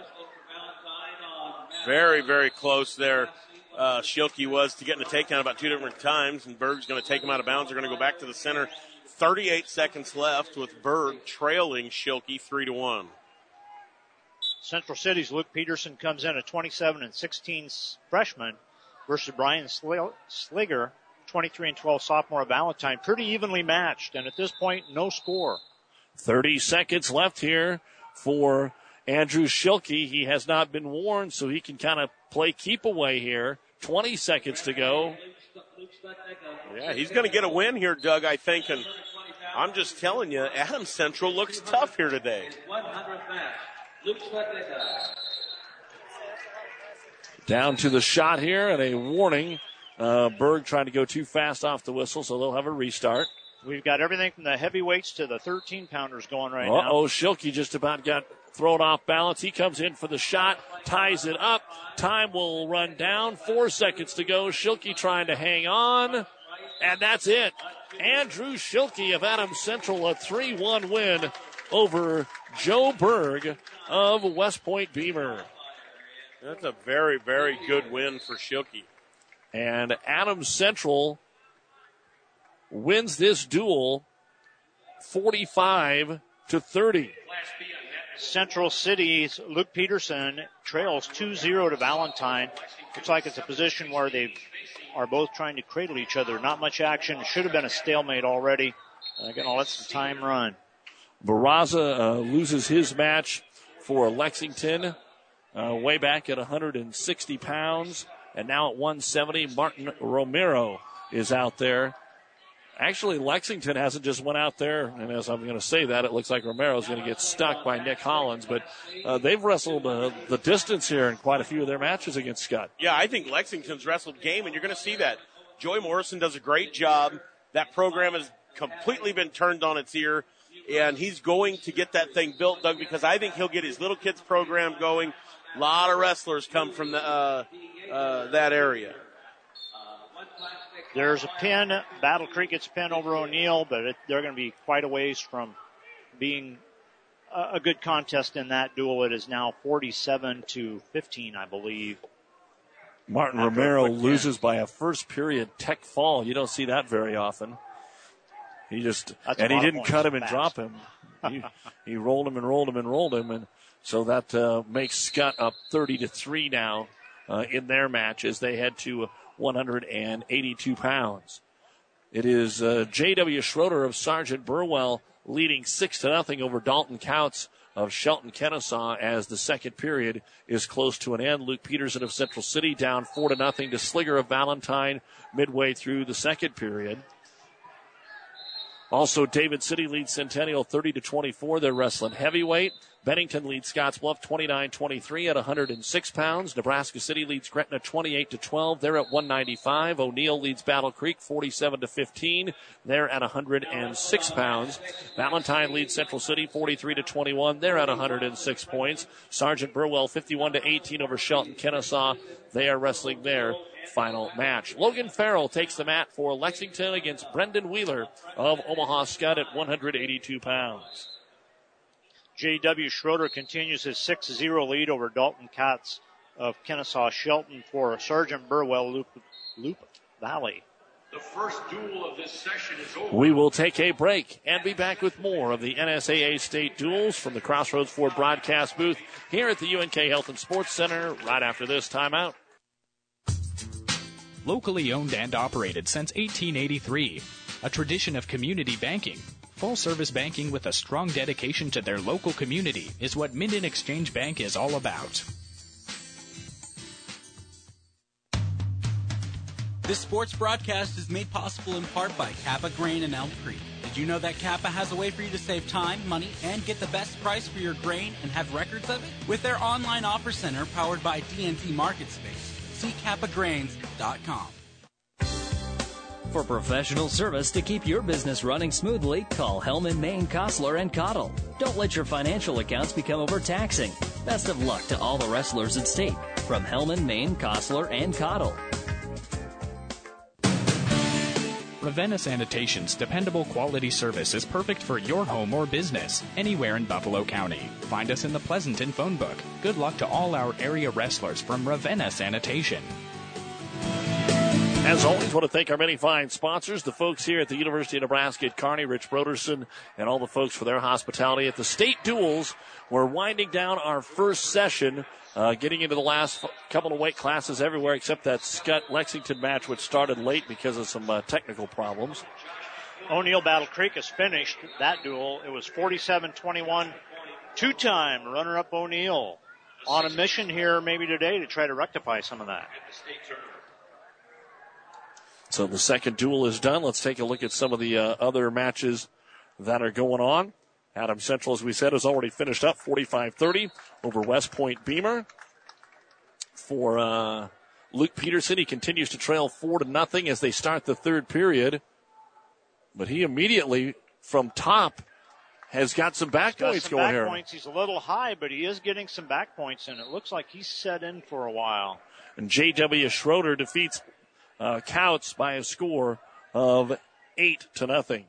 Very, very close there. Schilke was to getting a takedown about 2 different times, and Berg's going to take him out of bounds. They're going to go back to the center. 38 seconds left with Berg trailing Schilke 3-1. Central City's Luke Peterson comes in a 27-16 freshman versus Brian Sliger, 23-12 sophomore of Valentine. Pretty evenly matched, and at this point, no score. 30 seconds left here for Andrew Schilke. He has not been warned, so he can kind of play keep away here. 20 seconds to go. Yeah, he's going to get a win here, Doug, I think. And I'm just telling you, Adams Central looks tough here today. Down to the shot here, and a warning. Berg trying to go too fast off the whistle, so they'll have a restart. We've got everything from the heavyweights to the 13-pounders going right now. Uh-oh, Schilke just about got thrown off balance. He comes in for the shot, ties it up. Time will run down. 4 seconds to go. Schilke trying to hang on. And that's it. Andrew Schilke of Adams Central, a 3-1 win over Joe Berg of West Point Beamer. That's a very, very good win for Schilke. And Adams Central wins this duel 45-30. Central City's Luke Peterson trails 2-0 to Valentine. Looks like it's a position where they are both trying to cradle each other. Not much action. It should have been a stalemate already. Going to let the time run. Barraza loses his match for Lexington way back at 160 pounds. And now at 170, Martin Romero is out there. Actually, Lexington hasn't just went out there, and as I'm going to say that, it looks like Romero's going to get stuck by Nick Hollins, but they've wrestled the distance here in quite a few of their matches against Scott. Yeah, I think Lexington's wrestled game, and you're going to see that. Joy Morrison does a great job. That program has completely been turned on its ear, and he's going to get that thing built, Doug, because I think he'll get his little kids program going. A lot of wrestlers come from that area. There's a pin. Battle Creek gets a pin over O'Neill, but they're going to be quite a ways from being a good contest in that duel. It is now 47-15, I believe. Martin Romero loses by a first period tech fall. You don't see that very often. He didn't cut him and drop him. He rolled him and rolled him and rolled him, and so that makes Scott up 30-3 now in their match as they head to 182 pounds. It is J.W. Schroeder of Sergeant Burwell leading 6-0 over Dalton Couts of Shelton Kennesaw as the second period is close to an end. Luke Peterson of Central City down 4-0 to Sliger of Valentine midway through the second period. Also, David City leads Centennial 30-24. They're wrestling heavyweight. Bennington leads Scottsbluff 29-23 at 106 pounds. Nebraska City leads Gretna 28-12. They're at 195. O'Neill leads Battle Creek 47-15. They're at 106 pounds. Valentine leads Central City 43-21. They're at 106 points. Sergeant Burwell 51-18 over Shelton Kennesaw. They are wrestling their final match. Logan Farrell takes the mat for Lexington against Brendan Wheeler of Omaha Skutt at 182 pounds. J.W. Schroeder continues his 6-0 lead over Dalton Katz of Kennesaw Shelton for Sergeant Burwell Loop Valley. The first duel of this session is over. We will take a break and be back with more of the NSAA state duels from the Crossroads Ford broadcast booth here at the UNK Health and Sports Center right after this timeout. Locally owned and operated since 1883. a tradition of community banking. Full-service banking with a strong dedication to their local community is what Minden Exchange Bank is all about. This sports broadcast is made possible in part by Kappa Grain in Elm Creek. Did you know that Kappa has a way for you to save time, money, and get the best price for your grain and have records of it? With their online offer center powered by DNT MarketSpace. See kappagrains.com. For professional service to keep your business running smoothly, call Hellman, Maine, Kostler, and Cottle. Don't let your financial accounts become overtaxing. Best of luck to all the wrestlers at state from Hellman, Maine, Kostler, and Cottle. Ravenna Sanitation's dependable quality service is perfect for your home or business, anywhere in Buffalo County. Find us in the Pleasanton phone book. Good luck to all our area wrestlers from Ravenna Sanitation. As always, want to thank our many fine sponsors, the folks here at the University of Nebraska at Kearney, Rich Broderson, and all the folks for their hospitality at the state duels. We're winding down our first session, getting into the last couple of weight classes everywhere except that Scott-Lexington match, which started late because of some technical problems. O'Neill Battle Creek has finished that duel. It was 47-21, two-time runner-up O'Neill on a mission here maybe today to try to rectify some of that. So the second duel is done. Let's take a look at some of the other matches that are going on. Adams Central, as we said, has already finished up 45-30 over West Point Beamer. For Luke Peterson, he continues to trail 4-0 as they start the third period. But he immediately, from top, has got some back points going here. He's a little high, but he is getting some back points, and it looks like he's set in for a while. And J.W. Schroeder defeats Couts by a score of 8-0.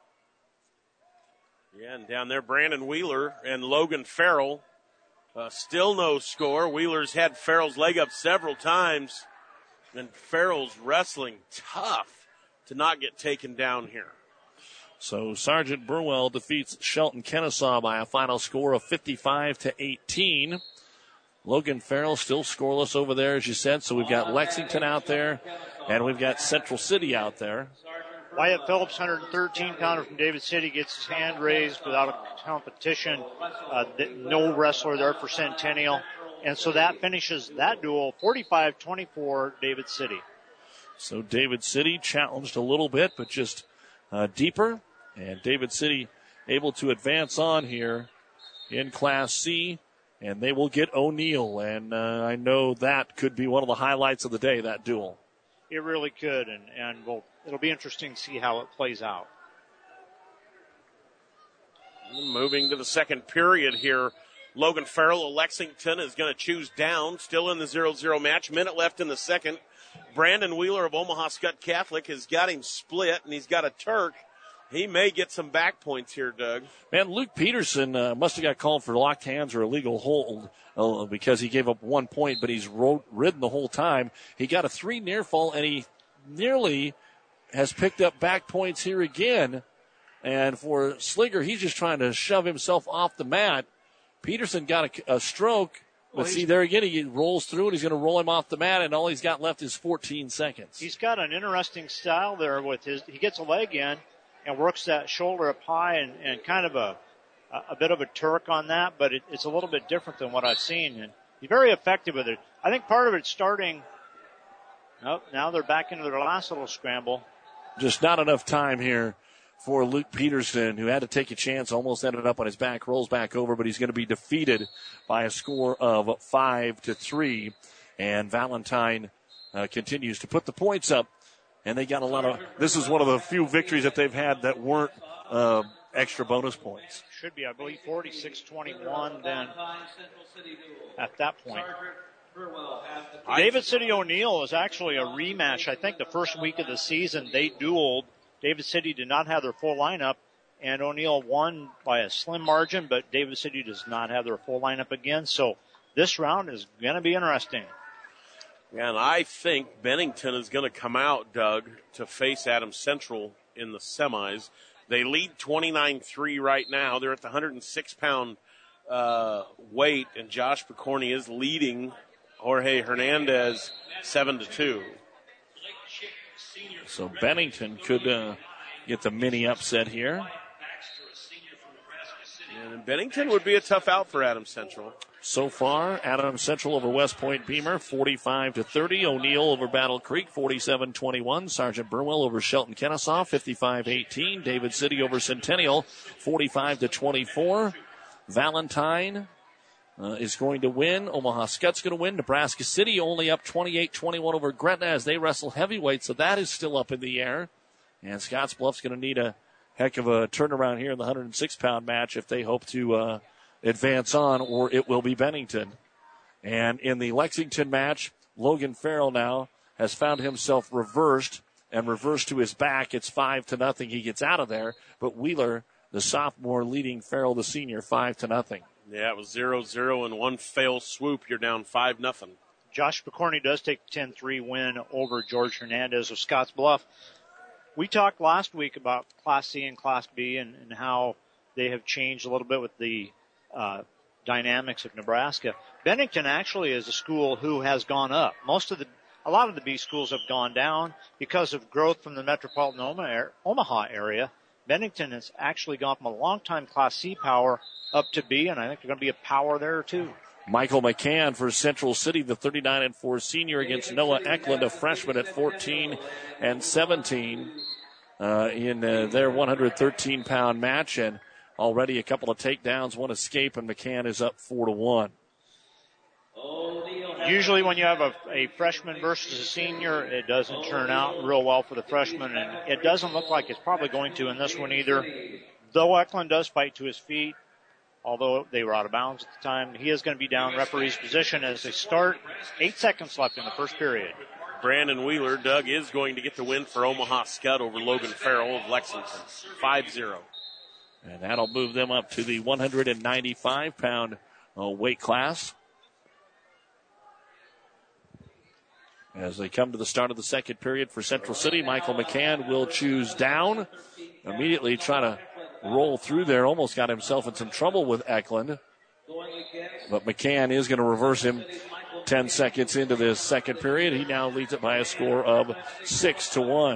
Yeah, and down there, Brandon Wheeler and Logan Farrell. Still no score. Wheeler's had Farrell's leg up several times, and Farrell's wrestling tough to not get taken down here. So Sergeant Burwell defeats Shelton Kennesaw by a final score of 55-18. Logan Farrell still scoreless over there, as you said. So we've got Lexington out there, and we've got Central City out there. Wyatt Phillips, 113-pounder from David City, gets his hand raised without a competition. No wrestler there for Centennial. And so that finishes that duel, 45-24, David City. So David City challenged a little bit, but just deeper. And David City able to advance on here in Class C. And they will get O'Neill. And I know that could be one of the highlights of the day, that duel. It really could, and it'll be interesting to see how it plays out. Moving to the second period here, Logan Farrell of Lexington is going to choose down, still in the 0-0 match. Minute left in the second. Brandon Wheeler of Omaha Scott Catholic has got him split, and he's got a Turk. He may get some back points here, Doug. Man, Luke Peterson must have got called for locked hands or illegal hold because he gave up 1 point, but he's ridden the whole time. He got a 3 near fall, and he nearly has picked up back points here again. And for Sliger, he's just trying to shove himself off the mat. Peterson got a stroke. But see, there again, he rolls through, and he's going to roll him off the mat, and all he's got left is 14 seconds. He's got an interesting style there with he gets a leg in and works that shoulder up high and kind of a bit of a Turk on that, but it's a little bit different than what I've seen. And he's very effective with it. I think part of it's starting. Oh, now they're back into their last little scramble. Just not enough time here for Luke Peterson, who had to take a chance, almost ended up on his back, rolls back over, but he's going to be defeated by a score of 5-3. And Valentine continues to put the points up. And they got a lot of, this is one of the few victories that they've had that weren't extra bonus points. Should be, I believe, 46-21 then at that point. David City O'Neill is actually a rematch. I think the first week of the season they dueled. David City did not have their full lineup, and O'Neill won by a slim margin, but David City does not have their full lineup again. So this round is going to be interesting. And I think Bennington is going to come out, Doug, to face Adams Central in the semis. They lead 29-3 right now. They're at the 106-pound weight, and Josh Picorni is leading Jorge Hernandez 7-2. So Bennington could get the mini upset here. And Bennington would be a tough out for Adams Central. So far, Adams Central over West Point Beamer, 45-30. O'Neill over Battle Creek, 47-21. Sergeant Burwell over Shelton Kennesaw, 55-18. David City over Centennial, 45-24. Valentine is going to win. Omaha Skutt's going to win. Nebraska City only up 28-21 over Gretna as they wrestle heavyweight, so that is still up in the air. And Scottsbluff's going to need a heck of a turnaround here in the 106-pound match if they hope to advance on, or it will be Bennington. And in the Lexington match, Logan Farrell now has found himself reversed to his back. It's 5-0. He gets out of there, but Wheeler, the sophomore, leading Farrell, the senior, 5-0. Yeah, it was 0-0 and one fail swoop. You're down 5-0. Josh Picorni does take the 10-3 win over George Hernandez of Scottsbluff. We talked last week about Class C and Class B and how they have changed a little bit with the dynamics of Nebraska. Bennington actually is a school who has gone up. A lot of the B schools have gone down because of growth from the metropolitan Omaha area. Bennington has actually gone from a long-time Class C power up to B, and I think they're going to be a power there too. Michael McCann for Central City, the 39-4 senior, against Noah Eklund, a freshman at 14-17 in their 113-pound match, and already a couple of takedowns, one escape, and McCann is up 4-1. Usually when you have a freshman versus a senior, it doesn't turn out real well for the freshman, and it doesn't look like it's probably going to in this one either. Though Eklund does fight to his feet, although they were out of bounds at the time, he is going to be down referee's position as they start. 8 seconds left in the first period. Brandon Wheeler, Doug, is going to get the win for Omaha Skutt over Logan Farrell of Lexington. 5-0. And that'll move them up to the 195-pound weight class. As they come to the start of the second period for Central City, Michael McCann will choose down. Immediately try to roll through there. Almost got himself in some trouble with Eklund. But McCann is going to reverse him 10 seconds into this second period. He now leads it by a score of 6-1.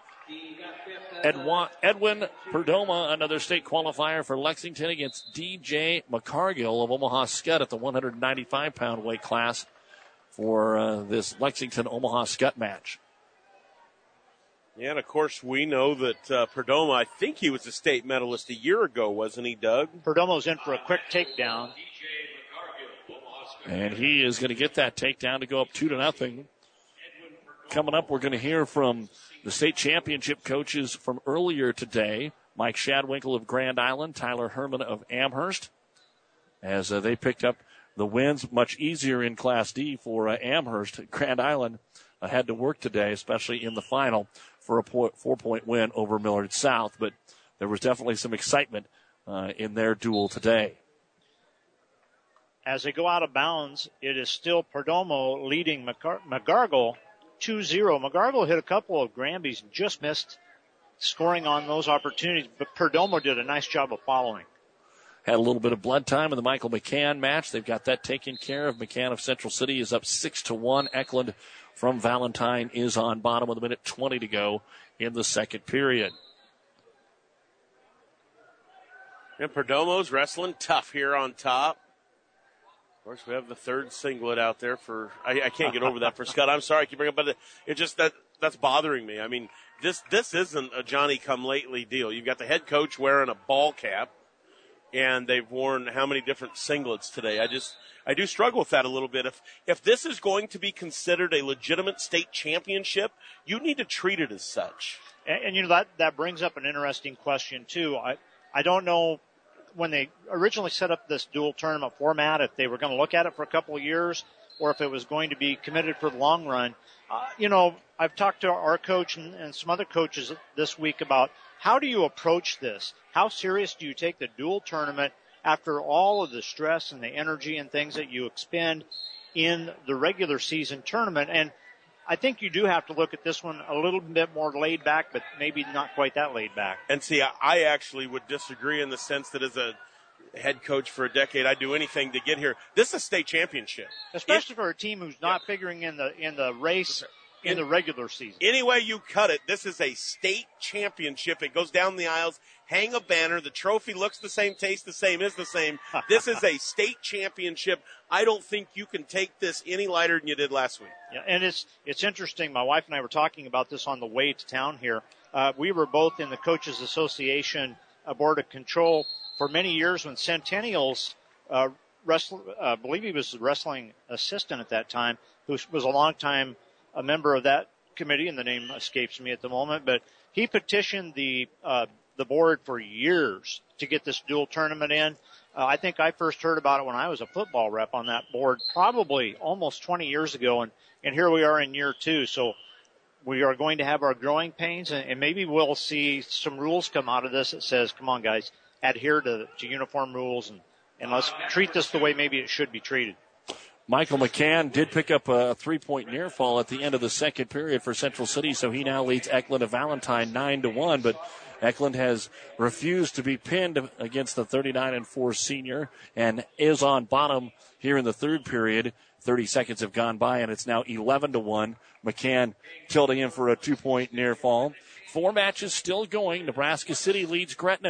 Edwin Perdomo, another state qualifier for Lexington, against DJ McCargill of Omaha Skutt at the 195-pound weight class for this Lexington-Omaha Skutt match. Yeah, and of course we know that Perdomo, I think he was a state medalist a year ago, wasn't he, Doug? Perdomo's in for a quick takedown. And he is going to get that takedown to go up 2-0. Coming up, we're going to hear from the state championship coaches from earlier today. Mike Shadwinkle of Grand Island, Tyler Herman of Amherst, as they picked up the wins. Much easier in Class D for Amherst. Grand Island had to work today, especially in the final, for a 4-point win over Millard South. But there was definitely some excitement in their duel today. As they go out of bounds, it is still Perdomo leading McGargle 2-0. McGargle hit a couple of Granbys and just missed scoring on those opportunities, but Perdomo did a nice job of following. Had a little bit of blood time in the Michael McCann match. They've got that taken care of. McCann of Central City is up 6-1. Eklund from Valentine is on bottom with a minute 20 to go in the second period. And Perdomo's wrestling tough here on top. Of course, we have the third singlet out there for, I can't get over that for Skutt. I'm sorry I keep bringing up, but it just, that's bothering me. I mean, this isn't a Johnny-come-lately deal. You've got the head coach wearing a ball cap, and they've worn how many different singlets today. I do struggle with that a little bit. If this is going to be considered a legitimate state championship, you need to treat it as such. And you know, that brings up an interesting question, too. I don't know when they originally set up this dual tournament format, if they were going to look at it for a couple of years or if it was going to be committed for the long run. You know, I've talked to our coach and some other coaches this week about how do you approach this? How serious do you take the dual tournament after all of the stress and the energy and things that you expend in the regular season tournament? And I think you do have to look at this one a little bit more laid back, but maybe not quite that laid back. And see, I actually would disagree in the sense that as a head coach for a decade, I'd do anything to get here. This is a state championship. Especially for a team who's not figuring in the race in the regular season. Any way you cut it, this is a state championship. It goes down the aisles, hang a banner. The trophy looks the same, tastes the same, is the same. This is a state championship. I don't think you can take this any lighter than you did last week. Yeah, and it's interesting. My wife and I were talking about this on the way to town here. We were both in the Coaches Association Board of Control for many years when Centennial's I believe he was the wrestling assistant at that time, who was a long time a member of that committee, and the name escapes me at the moment, but he petitioned the board for years to get this dual tournament in. I think I first heard about it when I was a football rep on that board, probably almost 20 years ago, and here we are in year 2. So we are going to have our growing pains, and maybe we'll see some rules come out of this that says, come on, guys, adhere to uniform rules, and let's treat this the way maybe it should be treated. Michael McCann did pick up a 3-point near fall at the end of the second period for Central City, so he now leads Eklund of Valentine 9-1, but Eklund has refused to be pinned against the 39-4 senior and is on bottom here in the third period. 30 seconds have gone by, and it's now 11-1. McCann tilting in for a 2-point near fall. 4 matches still going. Nebraska City leads Gretna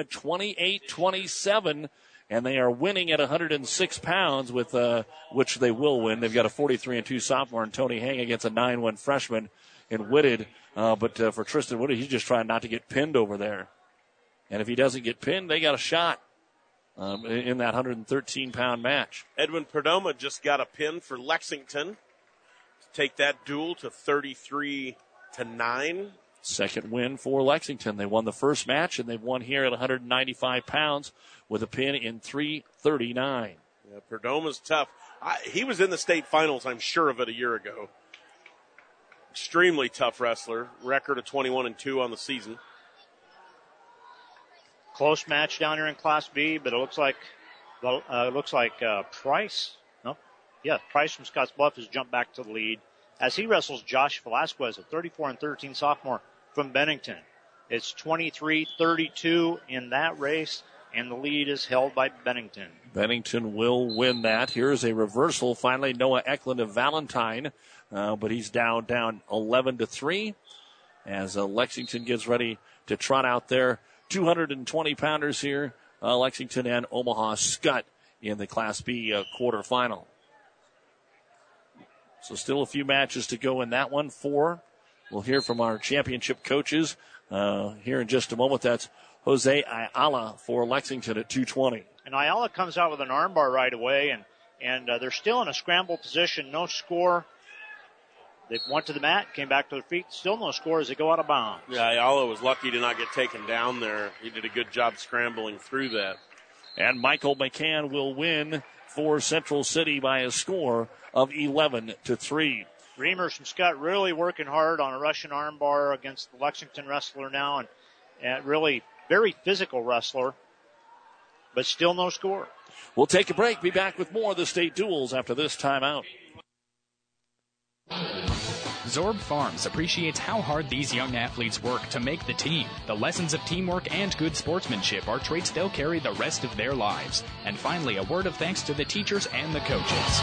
28-27. And they are winning at 106 pounds, with which they will win. They've got a 43-2 sophomore in Tony Hang against a 9-1 freshman in Whitted. But for Tristan Whitted, he's just trying not to get pinned over there. And if he doesn't get pinned, they got a shot in that 113-pound match. Edwin Perdomo just got a pin for Lexington to take that duel to 33-9. Second win for Lexington. They won the first match, and they've won here at 195 pounds with a pin in 339. Yeah, Perdoma's tough. He was in the state finals, I'm sure of it, a year ago. Extremely tough wrestler. Record of 21-2 on the season. Close match down here in Class B, but it looks like Price. No, yeah, Price from Scottsbluff has jumped back to the lead as he wrestles Josh Velasquez, a 34-13 sophomore from Bennington. It's 23-32 in that race, and the lead is held by Bennington. Bennington will win that. Here's a reversal. Finally, Noah Eklund of Valentine, but he's down 11-3 as Lexington gets ready to trot out their 220-pounders here. Lexington and Omaha Skutt in the Class B quarterfinal. So still a few matches to go in that one. 4. We'll hear from our championship coaches here in just a moment. That's Jose Ayala for Lexington at 220. And Ayala comes out with an armbar right away, and they're still in a scramble position. No score. They went to the mat, came back to their feet. Still no score as they go out of bounds. Yeah, Ayala was lucky to not get taken down there. He did a good job scrambling through that. And Michael McCann will win for Central City by a score of 11-3. Reimers from Scott really working hard on a Russian armbar against the Lexington wrestler now, and really very physical wrestler, but still no score. We'll take a break. Be back with more of the state duels after this timeout. Zorb Farms appreciates how hard these young athletes work to make the team. The lessons of teamwork and good sportsmanship are traits they'll carry the rest of their lives. And finally, a word of thanks to the teachers and the coaches.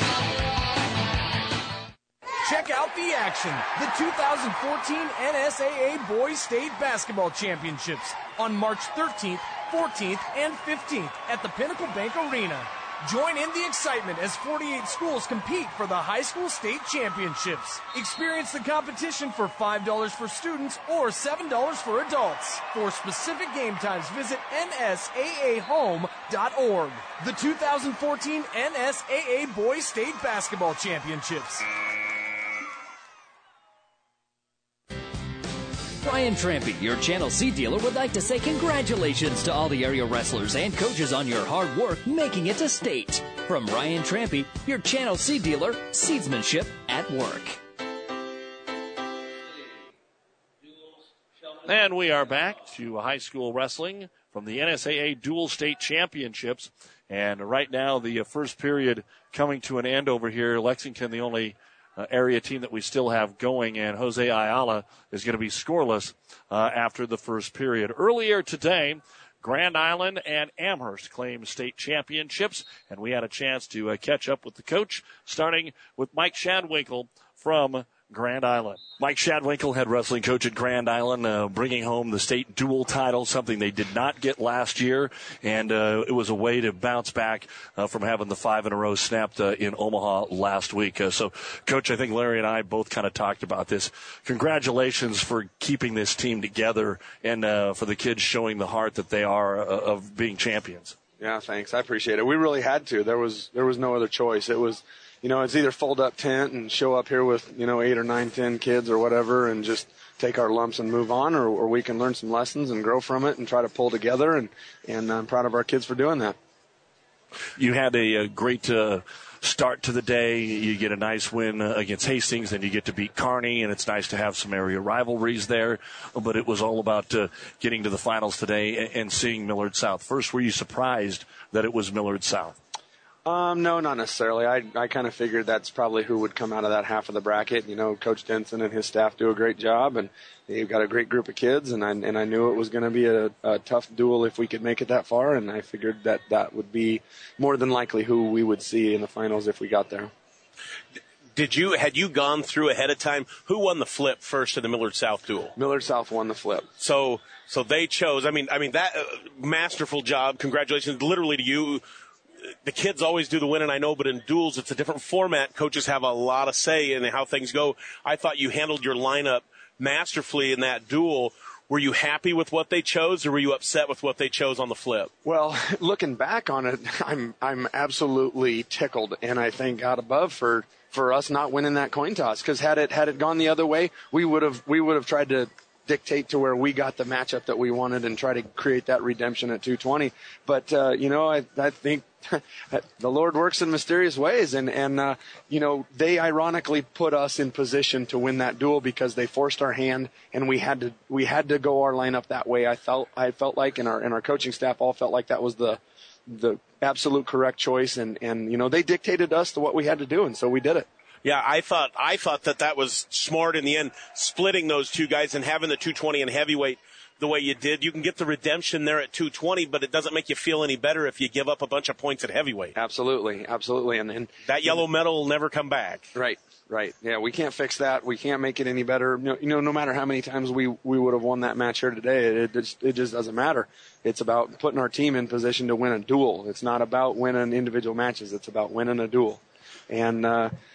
Check out the action. The 2014 NSAA Boys State Basketball Championships on March 13th, 14th, and 15th at the Pinnacle Bank Arena. Join in the excitement as 48 schools compete for the high school state championships. Experience the competition for $5 for students or $7 for adults. For specific game times, visit nsaahome.org. The 2014 NSAA Boys State Basketball Championships. Brian Trampy, your Channel C dealer, would like to say congratulations to all the area wrestlers and coaches on your hard work making it to state. From Ryan Trampy, your Channel C dealer, seedsmanship at work. And we are back to high school wrestling from the NSAA Dual State Championships. And right now, the first period coming to an end over here. Lexington, the only area team that we still have going, and Jose Ayala is going to be scoreless after the first period. Earlier today, Grand Island and Amherst claimed state championships, and we had a chance to catch up with the coach, starting with Mike Shadwinkle from Grand Island. Mike Shadwinkle, head wrestling coach at Grand Island, bringing home the state dual title, something they did not get last year, and it was a way to bounce back from having the 5 in a row snapped in Omaha last week. So, Coach, I think Larry and I both kind of talked about this. Congratulations for keeping this team together and for the kids showing the heart that they are of being champions. Yeah, thanks. I appreciate it. We really had to. There was no other choice. It was, it's either fold up tent and show up here with, 8 or 9, 10 kids or whatever and just take our lumps and move on, or we can learn some lessons and grow from it and try to pull together, and I'm proud of our kids for doing that. You had a great start to the day. You get a nice win against Hastings, then you get to beat Kearney, and it's nice to have some area rivalries there. But it was all about getting to the finals today and seeing Millard South. First, were you surprised that it was Millard South? No, not necessarily. I kind of figured that's probably who would come out of that half of the bracket. Coach Denson and his staff do a great job, and they've got a great group of kids, and I knew it was going to be a tough duel if we could make it that far, and I figured that would be more than likely who we would see in the finals if we got there. Had you gone through ahead of time? Who won the flip first in the Millard South duel? Millard South won the flip. So they chose. I mean that masterful job. Congratulations, literally to you. The kids always do the winning, I know, but in duels, it's a different format. Coaches have a lot of say in how things go. I thought you handled your lineup masterfully in that duel. Were you happy with what they chose, or were you upset with what they chose on the flip? Well, looking back on it, I'm absolutely tickled, and I thank God above for us not winning that coin toss. Because had it gone the other way, we would have tried to dictate to where we got the matchup that we wanted and try to create that redemption at 220. But I think the Lord works in mysterious ways, and they ironically put us in position to win that duel because they forced our hand, and we had to go our lineup that way. I felt like, and our coaching staff all felt like that was the absolute correct choice, and they dictated us to what we had to do, and so we did it. Yeah, I thought that was smart in the end, splitting those two guys and having the 220 and heavyweight the way you did. You can get the redemption there at 220, but it doesn't make you feel any better if you give up a bunch of points at heavyweight. Absolutely. And that yellow medal will never come back. Right. Yeah, we can't fix that. We can't make it any better. No matter how many times we would have won that match here today, it just doesn't matter. It's about putting our team in position to win a duel. It's not about winning individual matches. It's about winning a duel. And,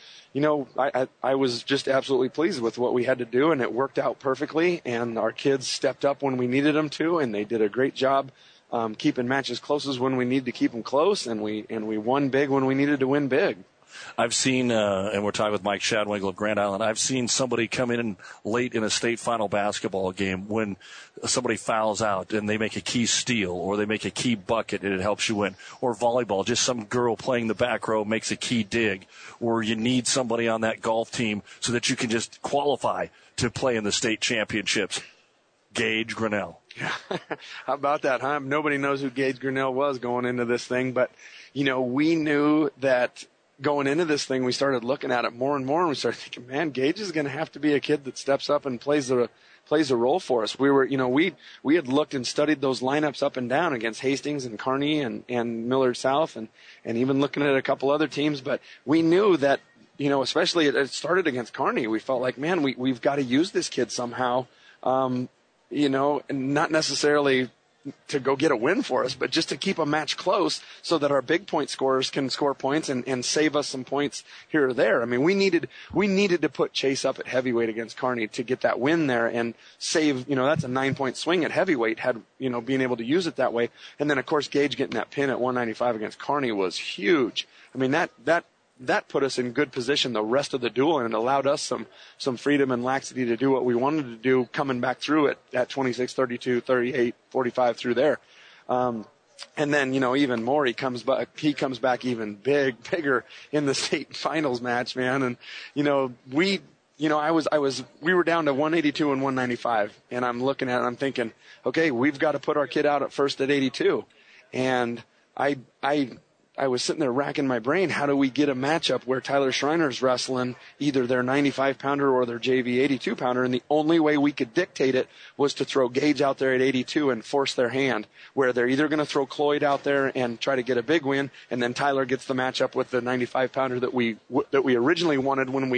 I was just absolutely pleased with what we had to do, and it worked out perfectly, and our kids stepped up when we needed them to, and they did a great job keeping matches close as when we needed to keep them close, and we won big when we needed to win big. I've seen, and we're talking with Mike Shadwinkle of Grand Island, I've seen somebody come in late in a state final basketball game when somebody fouls out and they make a key steal or they make a key bucket and it helps you win. Or volleyball, just some girl playing the back row makes a key dig. Or you need somebody on that golf team so that you can just qualify to play in the state championships. Gage Grinnell. How about that, huh? Nobody knows who Gage Grinnell was going into this thing, but, we knew that going into this thing, we started looking at it more and more, and we started thinking, man, Gage is going to have to be a kid that steps up and plays a role for us. We were, we had looked and studied those lineups up and down against Hastings and Kearney and Millard South, and even looking at a couple other teams, but we knew that, especially it started against Kearney. We felt like, man, we've got to use this kid somehow, and not necessarily to go get a win for us, but just to keep a match close so that our big point scorers can score points and save us some points here or there. I mean, we needed to put Chase up at heavyweight against Kearney to get that win there and save, that's a 9-point swing at heavyweight had, being able to use it that way. And then of course, Gage getting that pin at 195 against Kearney was huge. I mean, that put us in good position the rest of the duel, and it allowed us some freedom and laxity to do what we wanted to do coming back through it at 26, 32, 38, 45 through there. And then, even more, he comes back even bigger in the state finals match, man. And, we were down to 182 and 195, and I'm looking at it, I'm thinking, okay, we've got to put our kid out at first at 82. And I was sitting there racking my brain. How do we get a matchup where Tyler Schreiner's wrestling either their 95-pounder or their JV 82-pounder? And the only way we could dictate it was to throw Gage out there at 82 and force their hand, where they're either going to throw Cloyd out there and try to get a big win, and then Tyler gets the matchup with the 95-pounder that we originally wanted when we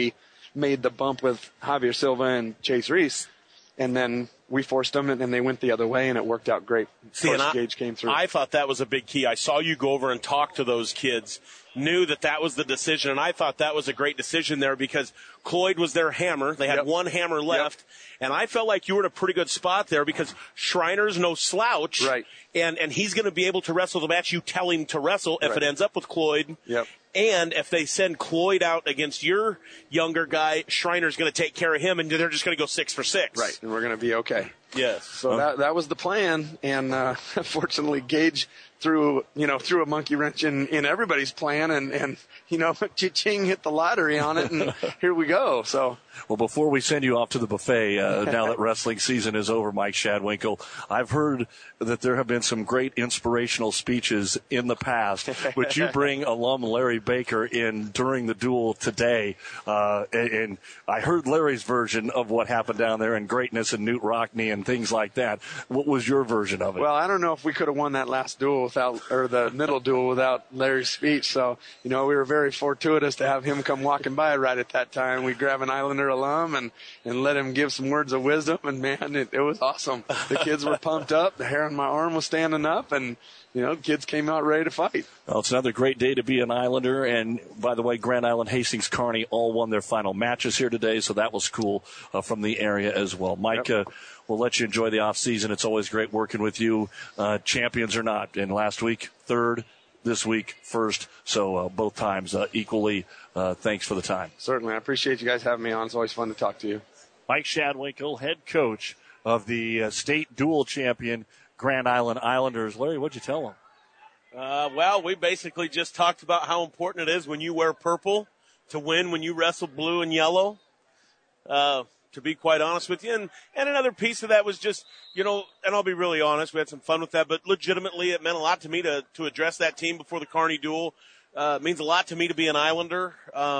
made the bump with Javier Silva and Chase Reese. And then we forced them, and they went the other way, and it worked out great. See, and Gage came through. I thought that was a big key. I saw you go over and talk to those kids, knew that was the decision, and I thought that was a great decision there because Cloyd was their hammer. They had one hammer left, and I felt like you were in a pretty good spot there because Schreiner's no slouch, right? And he's going to be able to wrestle the match you tell him to wrestle if it ends up with Cloyd. Yep. And if they send Cloyd out against your younger guy, Schreiner's going to take care of him, and they're just going to go 6 for 6. Right, and we're going to be okay. Yes. So that was the plan, and fortunately Gage threw a monkey wrench in everybody's plan, and cha-ching, hit the lottery on it, and here we go. So. Well, before we send you off to the buffet, now that wrestling season is over, Mike Shadwinkle, I've heard that there have been some great inspirational speeches in the past, but you bring alum Larry Baker in during the duel today, and I heard Larry's version of what happened down there in Greatness and Newt Rockney and things like that. What was your version of it? Well, I don't know if we could have won that last duel or the middle duel without Larry's speech. So, we were very fortuitous to have him come walking by right at that time. We grab an Islander alum and let him give some words of wisdom. And man, it was awesome. The kids were pumped up. The hair on my arm was standing up, and kids came out ready to fight. Well, it's another great day to be an Islander. And by the way, Grand Island, Hastings, Kearney all won their final matches here today, so that was cool from the area as well. Mike, we'll let you enjoy the off season. It's always great working with you, champions or not. And last week, third. This week, first. So both times equally. Thanks for the time. Certainly. I appreciate you guys having me on. It's always fun to talk to you. Mike Shadwinkle, head coach of the state dual champion Grand Island Islanders. Larry, what'd you tell him? Well, we basically just talked about how important it is when you wear purple to win when you wrestle blue and yellow. To be quite honest with you. And another piece of that was just, and I'll be really honest, we had some fun with that, but legitimately it meant a lot to me to address that team before the Kearney duel. It means a lot to me to be an Islander.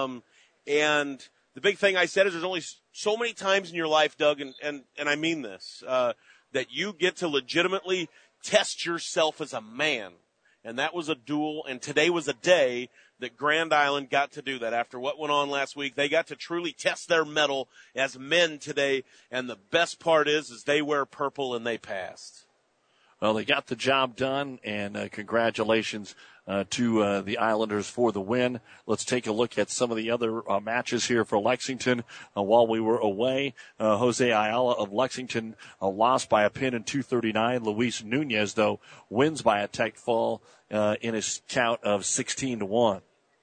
And the big thing I said is there's only so many times in your life, Doug, and I mean this, that you get to legitimately test yourself as a man. And that was a duel, and today was a day that Grand Island got to do that. After what went on last week, they got to truly test their mettle as men today, and the best part is they wear purple and they passed. Well, they got the job done, and congratulations to the Islanders for the win. Let's take a look at some of the other matches here for Lexington while we were away. Jose Ayala of Lexington lost by a pin in 2:39. Luis Nunez, though, wins by a tech fall in his count of 16-1.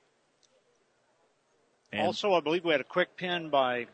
And also, I believe we had a quick pin by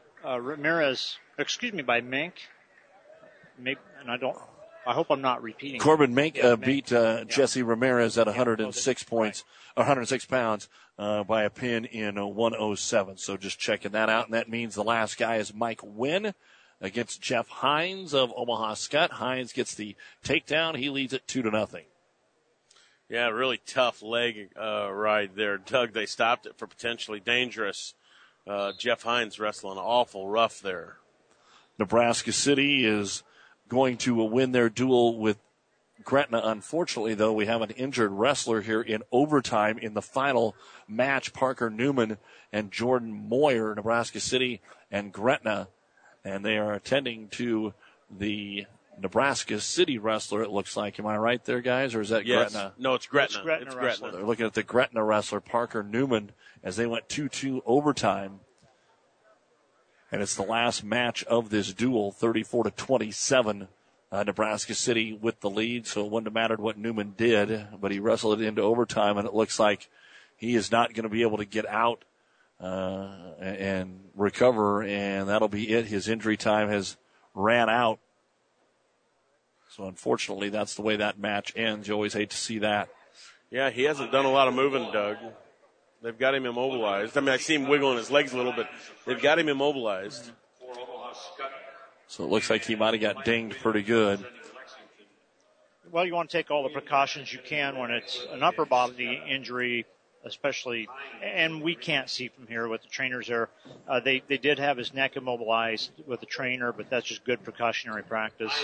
by Mink. And I hope I'm not repeating. Corbin Mink beat Jesse Ramirez at 106 points, 106 pounds by a pin in 107. So just checking that out. And that means the last guy is Mike Wynn against Jeff Hines of Omaha Skutt. Hines gets the takedown. He leads it 2-0. Yeah, really tough leg ride there, Doug. They stopped it for potentially dangerous. Jeff Hines wrestling awful rough there. Nebraska City is going to win their duel with Gretna. Unfortunately, though, we have an injured wrestler here in overtime in the final match. Parker Newman and Jordan Moyer, Nebraska City and Gretna, and they are attending to the Nebraska City wrestler, it looks like. Am I right there, guys, or is that Gretna? No, it's Gretna. It's Gretna. They're looking at the Gretna wrestler, Parker Newman, as they went 2-2 overtime. And it's the last match of this duel, 34-27. Nebraska City with the lead, so it wouldn't have mattered what Newman did, but he wrestled it into overtime, and it looks like he is not going to be able to get out and recover, and that'll be it. His injury time has ran out. So unfortunately, that's the way that match ends. You always hate to see that. Yeah, he hasn't done a lot of moving, Doug. They've got him immobilized. I mean, I see him wiggling his legs a little bit. They've got him immobilized. So it looks like he might have got dinged pretty good. Well, you want to take all the precautions you can when it's an upper body injury. especially, and we can't see from here with the trainers there. They did have his neck immobilized with the trainer, but that's just good precautionary practice.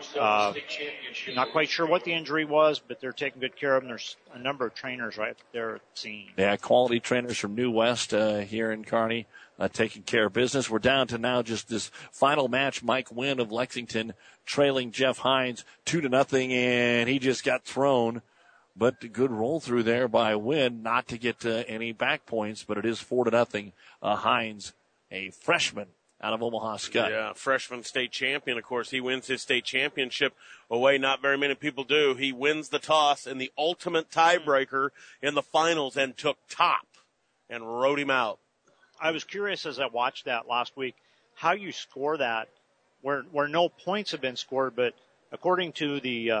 Not quite sure what the injury was, but they're taking good care of him. There's a number of trainers right there at the scene. Yeah, quality trainers from New West here in Kearney taking care of business. We're down to now just this final match. Mike Wynn of Lexington trailing Jeff Hines 2-0, and he just got thrown. But a good roll through there by Wynn, not to get any back points, but it is 4-0. Hines, a freshman out of Omaha Skutt. Yeah, freshman state champion, of course. He wins his state championship away. Not very many people do. He wins the toss in the ultimate tiebreaker in the finals and took top and rode him out. I was curious as I watched that last week how you score that where no points have been scored, but according to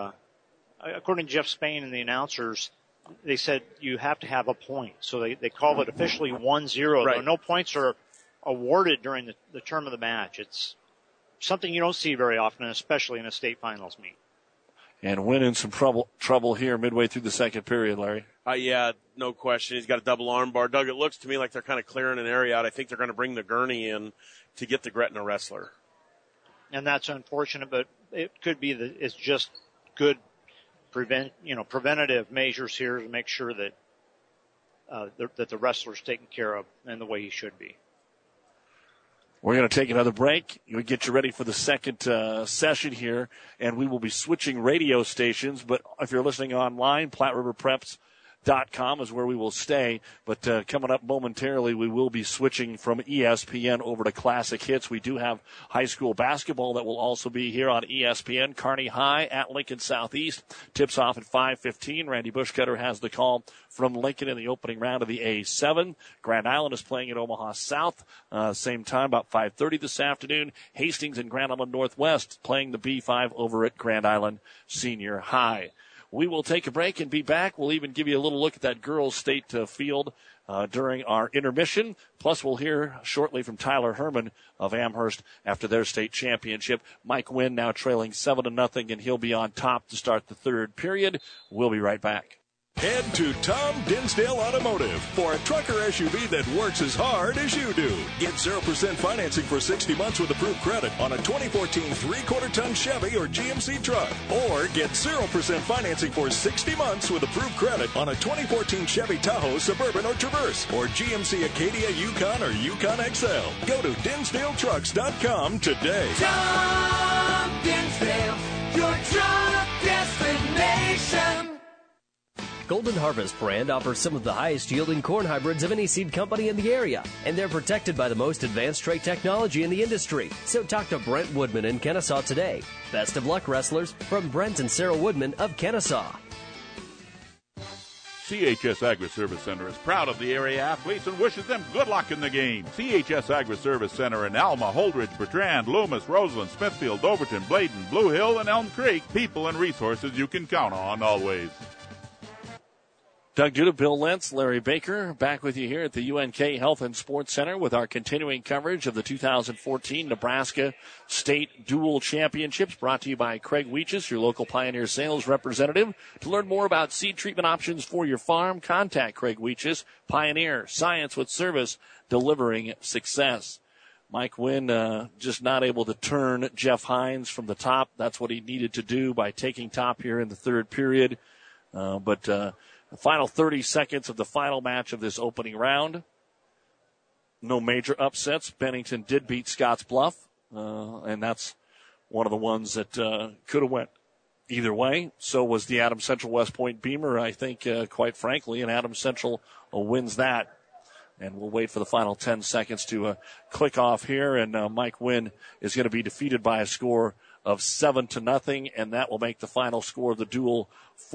Jeff Spain and the announcers, they said you have to have a point. So they call it officially 1-0. Right. Though no points are awarded during the term of the match. It's something you don't see very often, especially in a state finals meet. And Wynn in some trouble here midway through the second period, Larry. Yeah, no question. He's got a double arm bar. Doug, it looks to me like they're kind of clearing an area out. I think they're going to bring the gurney in to get the Gretna wrestler. And that's unfortunate, but it could be that it's just good preventative measures here to make sure that that the wrestler's taken care of in the way he should be. We're going to take another break. We'll get you ready for the second session here, and we will be switching radio stations. But if you're listening online, PlatteRiverPreps.com is where we will stay. But coming up momentarily, we will be switching from ESPN over to Classic Hits. We do have high school basketball that will also be here on ESPN. Kearney High at Lincoln Southeast. Tips off at 5:15. Randy Bushcutter has the call from Lincoln in the opening round of the A7. Grand Island is playing at Omaha South. Same time, about 5:30 this afternoon. Hastings and Grand Island Northwest playing the B5 over at Grand Island Senior High. We will take a break and be back. We'll even give you a little look at that girls' state field during our intermission. Plus, we'll hear shortly from Tyler Herman of Amherst after their state championship. Mike Wynn now trailing 7-0, and he'll be on top to start the third period. We'll be right back. Head to Tom Dinsdale Automotive for a trucker SUV that works as hard as you do. Get 0% financing for 60 months with approved credit on a 2014 3/4 ton Chevy or GMC truck. Or get 0% financing for 60 months with approved credit on a 2014 Chevy Tahoe, Suburban, or Traverse, or GMC Acadia, Yukon, or Yukon XL. Go to DinsdaleTrucks.com today. Tom Dinsdale, your truck destination. Golden Harvest brand offers some of the highest yielding corn hybrids of any seed company in the area, and they're protected by the most advanced trait technology in the industry. So talk to Brent Woodman in Kennesaw today. Best of luck, wrestlers, from Brent and Sarah Woodman of Kennesaw. CHS Agri-Service Center is proud of the area athletes and wishes them good luck in the game. CHS Agri-Service Center in Alma, Holdridge, Bertrand, Loomis, Roseland, Smithfield, Overton, Bladen, Blue Hill, and Elm Creek. People and resources you can count on always. Doug Duda, Bill Lentz, Larry Baker, back with you here at the UNK Health and Sports Center with our continuing coverage of the 2014 Nebraska State Dual Championships, brought to you by Craig Weeches, your local Pioneer sales representative. To learn more about seed treatment options for your farm, contact Craig Weeches, Pioneer, science with service, delivering success. Mike Wynn just not able to turn Jeff Hines from the top. That's what he needed to do by taking top here in the third period. The final 30 seconds of the final match of this opening round. No major upsets. Bennington did beat Scotts Bluff, and that's one of the ones that could have went either way. So was the Adams Central West Point Beamer, I think, quite frankly, and Adams Central wins that. And we'll wait for the final 10 seconds to click off here, and Mike Wynn is going to be defeated by a score of 7-0, and that will make the final score of the duel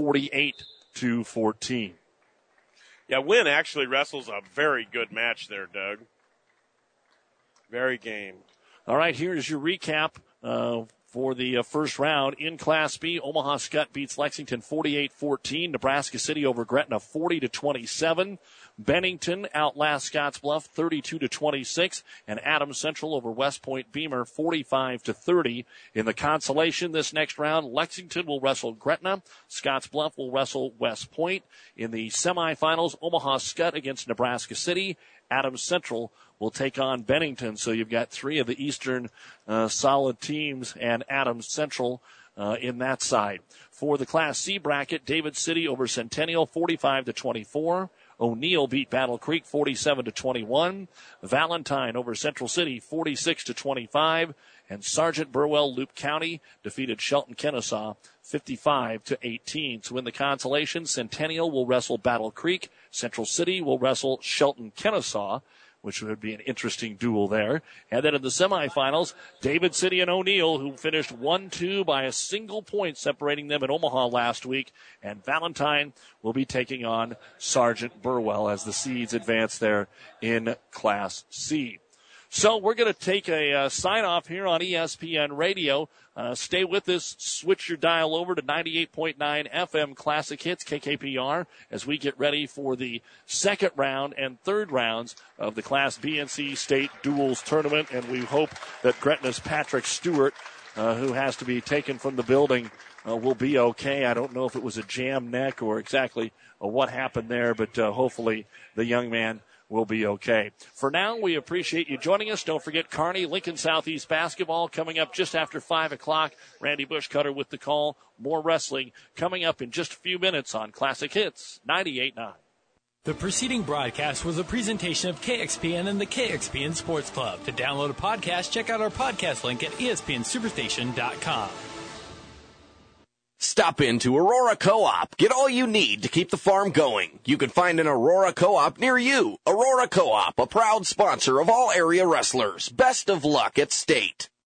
48-14. Yeah, Wynn actually wrestles a very good match there, Doug. Very game. All right, here's your recap For the first round in Class B, Omaha Skutt beats Lexington 48-14. Nebraska City over Gretna 40-27. Bennington outlasts Scottsbluff 32-26. And Adams Central over West Point Beamer 45-30. In the consolation this next round, Lexington will wrestle Gretna. Scottsbluff will wrestle West Point. In the semifinals, Omaha Skutt against Nebraska City. Adams Central will take on Bennington. So you've got three of the Eastern solid teams and Adams Central in that side. For the Class C bracket, David City over Centennial 45-24. O'Neill beat Battle Creek 47-21. Valentine over Central City 46-25. And Sergeant Burwell Loop County defeated Shelton Kennesaw 55-18. So in the consolation, Centennial will wrestle Battle Creek. Central City will wrestle Shelton Kennesaw, which would be an interesting duel there. And then in the semifinals, David City and O'Neill, who finished 1-2 by a single point separating them in Omaha last week. And Valentine will be taking on Sergeant Burwell as the seeds advance there in Class C. So we're going to take a sign-off here on ESPN Radio. Stay with us. Switch your dial over to 98.9 FM Classic Hits, KKPR, as we get ready for the second round and third rounds of the Class B and C State Duels Tournament. And we hope that Gretna's Patrick Stewart, who has to be taken from the building, will be okay. I don't know if it was a jammed neck or exactly what happened there, but hopefully the young man will be okay. For now, we appreciate you joining us. Don't forget Kearney, Lincoln Southeast basketball coming up just after 5 o'clock. Randy Bushcutter with the call. More wrestling coming up in just a few minutes on Classic Hits 98.9. The preceding broadcast was a presentation of KXPN and the KXPN Sports Club. To download a podcast, check out our podcast link at ESPNSuperstation.com. Stop into Aurora Co-op. Get all you need to keep the farm going. You can find an Aurora Co-op near you. Aurora Co-op, a proud sponsor of all area wrestlers. Best of luck at State.